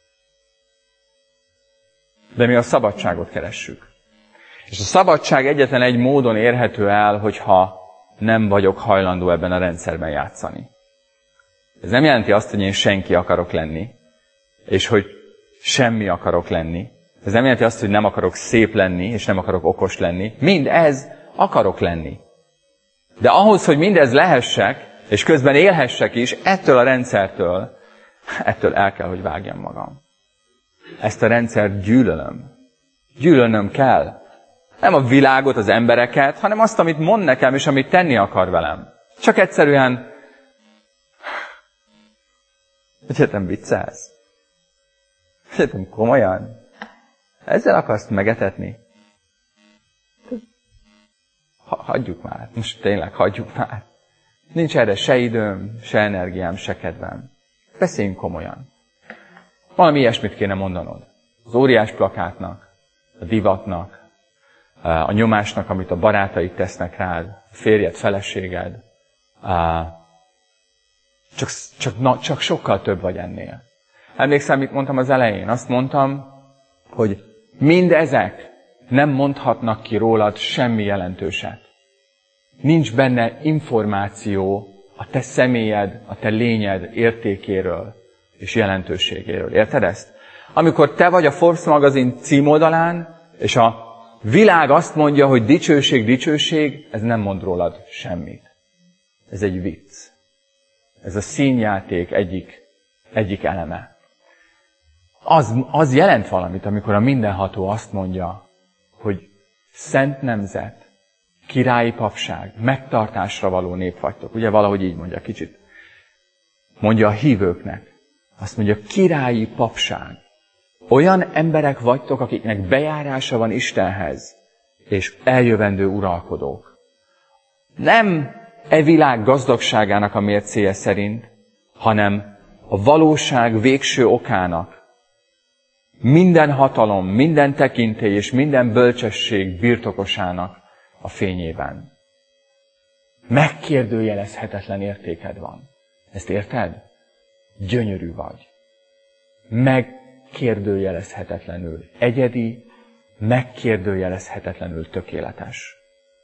B: De mi a szabadságot keressük. És a szabadság egyetlen egy módon érhető el, hogyha nem vagyok hajlandó ebben a rendszerben játszani. Ez nem jelenti azt, hogy én senki akarok lenni, és hogy semmi akarok lenni. Ez nem jelenti azt, hogy nem akarok szép lenni, és nem akarok okos lenni. Mind ez akarok lenni. De ahhoz, hogy mindez lehessek, és közben élhessek is, ettől a rendszertől, ettől el kell, hogy vágjam magam. Ezt a rendszert gyűlölöm. Gyűlölnöm kell. Nem a világot, az embereket, hanem azt, amit mond nekem, és amit tenni akar velem. Csak egyszerűen... Egyetem viccelsz? Egyetem komolyan? Ezzel akarsz megetetni? Ha, hagyjuk már. Most tényleg hagyjuk már. Nincs erre se időm, se energiám, se kedvem. Beszéljünk komolyan. Valami ilyesmit kéne mondanod. Az óriás plakátnak, a divatnak, a nyomásnak, amit a barátaid tesznek rád, a férjed, feleséged. Csak, csak, na, csak sokkal több vagy ennél. Emlékszem, mit mondtam az elején? Azt mondtam, hogy mindezek nem mondhatnak ki rólad semmi jelentőset. Nincs benne információ a te személyed, a te lényed értékéről és jelentőségéről. Érted ezt? Amikor te vagy a Forbes magazin címoldalán, és a világ azt mondja, hogy dicsőség, dicsőség, ez nem mond rólad semmit. Ez egy vicc. Ez a színjáték egyik, egyik eleme. Az, az jelent valamit, amikor a mindenható azt mondja, hogy szent nemzet, királyi papság, megtartásra való nép vagytok. Ugye valahogy így mondja kicsit. Mondja a hívőknek. Azt mondja, királyi papság. Olyan emberek vagytok, akiknek bejárása van Istenhez, és eljövendő uralkodók. Nem e világ gazdagságának a mércéje szerint, hanem a valóság végső okának, minden hatalom, minden tekintély és minden bölcsesség birtokosának a fényében. Megkérdőjelezhetetlen értéked van. Ezt érted? Gyönyörű vagy. Megkérdőjelezhetetlenül egyedi, megkérdőjelezhetetlenül tökéletes.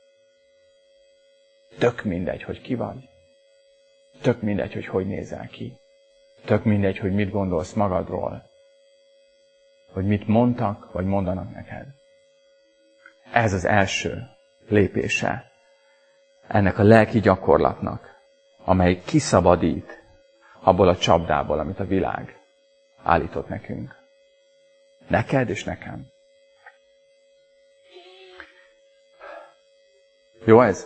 B: Tök mindegy, hogy ki vagy. Tök mindegy, hogy hogy nézel ki. Tök mindegy, hogy mit gondolsz magadról. Hogy mit mondtak, vagy mondanak neked. Ez az első lépése ennek a lelki gyakorlatnak, amely kiszabadít abból a csapdából, amit a világ állított nekünk. Neked és nekem. Jó ez?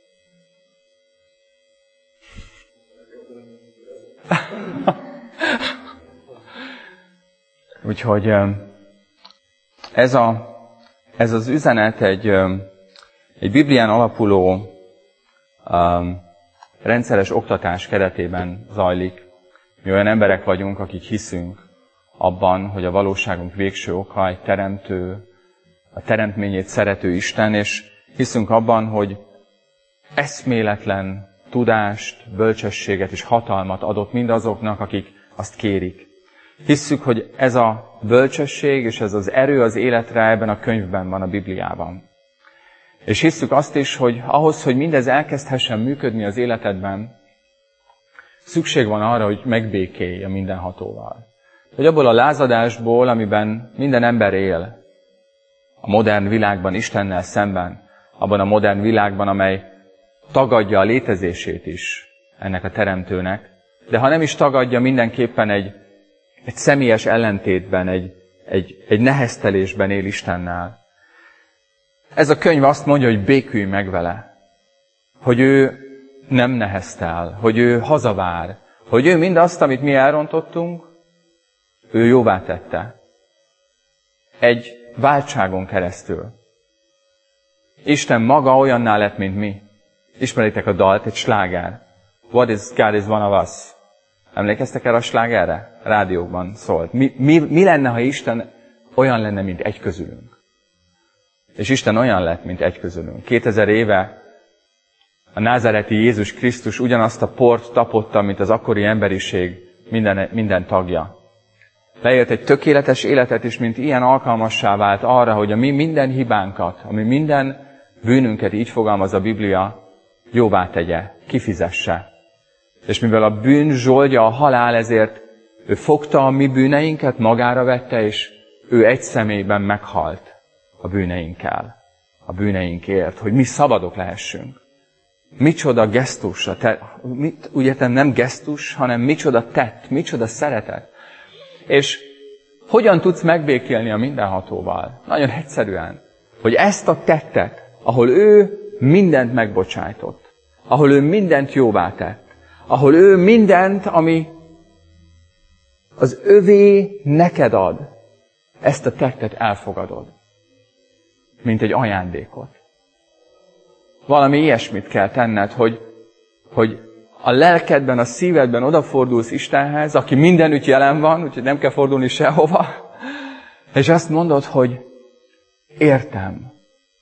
B: Úgyhogy ez, a, ez az üzenet egy, egy Biblián alapuló um, rendszeres oktatás keretében zajlik. Mi olyan emberek vagyunk, akik hiszünk abban, hogy a valóságunk végső oka egy teremtő, a teremtményét szerető Isten, és hiszünk abban, hogy eszméletlen tudást, bölcsességet és hatalmat adott mindazoknak, akik azt kérik. Hisszük, hogy ez a bölcsesség és ez az erő az életre ebben a könyvben van, a Bibliában. És hisszük azt is, hogy ahhoz, hogy mindez elkezdhessen működni az életedben, szükség van arra, hogy megbékélj a mindenhatóval. Hogy abból a lázadásból, amiben minden ember él, a modern világban, Istennel szemben, abban a modern világban, amely tagadja a létezését is ennek a teremtőnek, de ha nem is tagadja, mindenképpen egy, egy személyes ellentétben, egy, egy, egy neheztelésben él Istennel. Ez a könyv azt mondja, hogy békülj meg vele, hogy ő nem neheztel, hogy ő hazavár, hogy ő mindazt, amit mi elrontottunk, ő jóvá tette. Egy váltságon keresztül. Isten maga olyanná lett, mint mi. Ismeritek a dalt, egy sláger. What is God is one of us. Emlékeztek erre a slágerre? Rádiókban szólt. Mi, mi, mi lenne, ha Isten olyan lenne, mint egy közülünk? És Isten olyan lett, mint egy közülünk. Kétezer éve a názáreti Jézus Krisztus ugyanazt a port tapotta, mint az akkori emberiség minden, minden tagja. Leélt egy tökéletes életet is, mint ilyen alkalmassá vált arra, hogy a mi minden hibánkat, ami minden bűnünket, így fogalmaz a Biblia, jóvá tegye, kifizesse. És mivel a bűn zsoldja a halál, ezért ő fogta a mi bűneinket, magára vette, és ő egy személyben meghalt a bűneinkkel, a bűneinkért, hogy mi szabadok lehessünk. Micsoda gesztus, te, mit, úgy értem, nem gesztus, hanem micsoda tett, micsoda szeretet. És hogyan tudsz megbékélni a mindenhatóval? Nagyon egyszerűen, hogy ezt a tettet, ahol ő mindent megbocsájtott, ahol ő mindent jóvá tett, ahol ő mindent, ami az övé neked ad, ezt a tettet elfogadod, mint egy ajándékot. Valami ilyesmit kell tenned, hogy, hogy a lelkedben, a szívedben odafordulsz Istenhez, aki mindenütt jelen van, úgyhogy nem kell fordulni sehova, és azt mondod, hogy értem.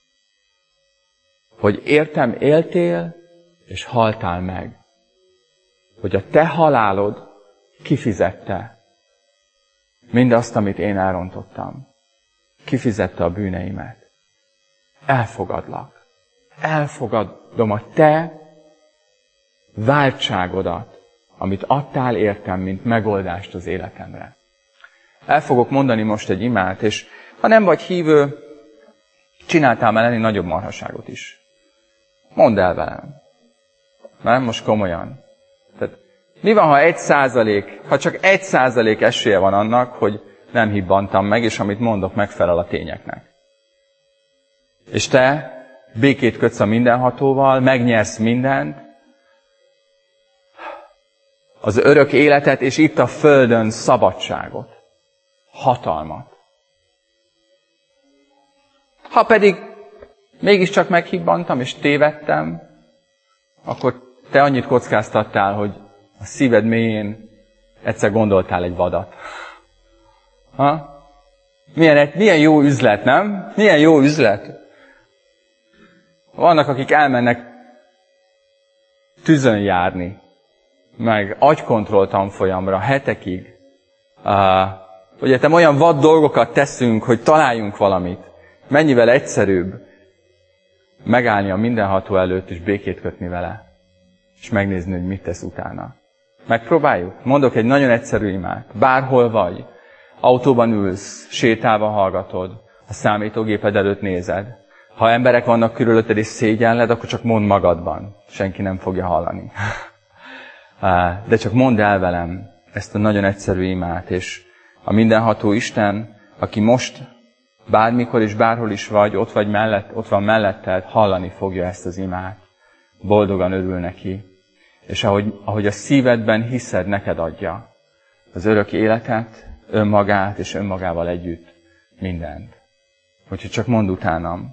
B: Hogy értem, éltél, és haltál meg. Hogy a te halálod kifizette mindazt, amit én elrontottam. Kifizette a bűneimet. Elfogadlak. Elfogadom a te váltságodat, amit adtál értem, mint megoldást az életemre. El fogok mondani most egy imát, és ha nem vagy hívő, csináltál már ennél nagyobb marhaságot is. Mondd el velem. Nem? Most komolyan. Tehát, mi van, ha egy százalék, ha csak egy százalék esélye van annak, hogy nem hibbantam meg, és amit mondok, megfelel a tényeknek. És te békét kötsz a mindenhatóval, megnyersz mindent, az örök életet, és itt a földön szabadságot, hatalmat. Ha pedig mégiscsak meghibbantam, és tévedtem, akkor te annyit kockáztattál, hogy a szíved mélyén egyszer gondoltál egy vadat. Ha? Milyen, milyen jó üzlet, nem? Milyen jó üzlet. Vannak, akik elmennek tüzön járni, meg agykontroll tanfolyamra hetekig. Uh, hogy értem, olyan vad dolgokat teszünk, hogy találjunk valamit. Mennyivel egyszerűbb megállni a mindenható előtt, és békét kötni vele. És megnézni, hogy mit tesz utána. Megpróbáljuk? Mondok egy nagyon egyszerű imát. Bárhol vagy, autóban ülsz, sétálva hallgatod, a számítógéped előtt nézed. Ha emberek vannak körülötted és szégyenled, akkor csak mondd magadban. Senki nem fogja hallani. De csak mondd el velem ezt a nagyon egyszerű imát, és a mindenható Isten, aki most bármikor és bárhol is vagy, ott vagy mellett, ott van melletted, hallani fogja ezt az imát. Boldogan örül neki. És ahogy, ahogy a szívedben hiszed, neked adja az örök életet, önmagát és önmagával együtt mindent. Úgyhogy csak mondd utánam.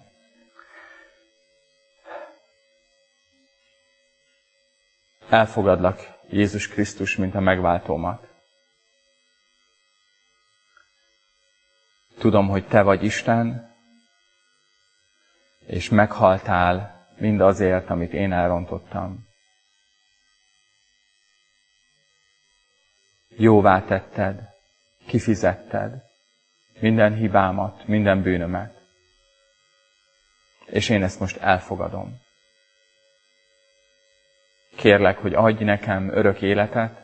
B: Elfogadlak, Jézus Krisztus, mint a megváltómat. Tudom, hogy te vagy Isten, és meghaltál mindazért, amit én elrontottam. Jóvá tetted, kifizetted minden hibámat, minden bűnömet. És én ezt most elfogadom. Kérlek, hogy adj nekem örök életet,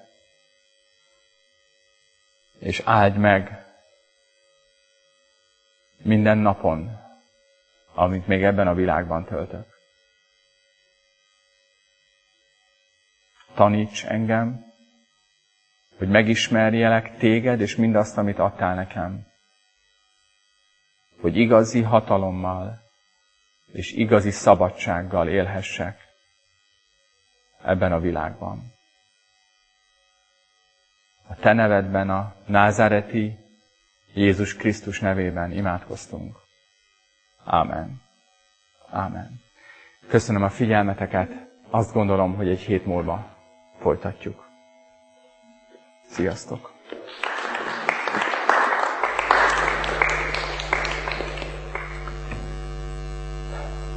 B: és áld meg minden napon, amit még ebben a világban töltök. Taníts engem, hogy megismerjelek téged, és mindazt, amit adtál nekem. Hogy igazi hatalommal és igazi szabadsággal élhessek ebben a világban. A te nevedben, a názáreti Jézus Krisztus nevében imádkoztunk. Ámen. Ámen. Köszönöm a figyelmeteket. Azt gondolom, hogy egy hét múlva folytatjuk. Sziasztok!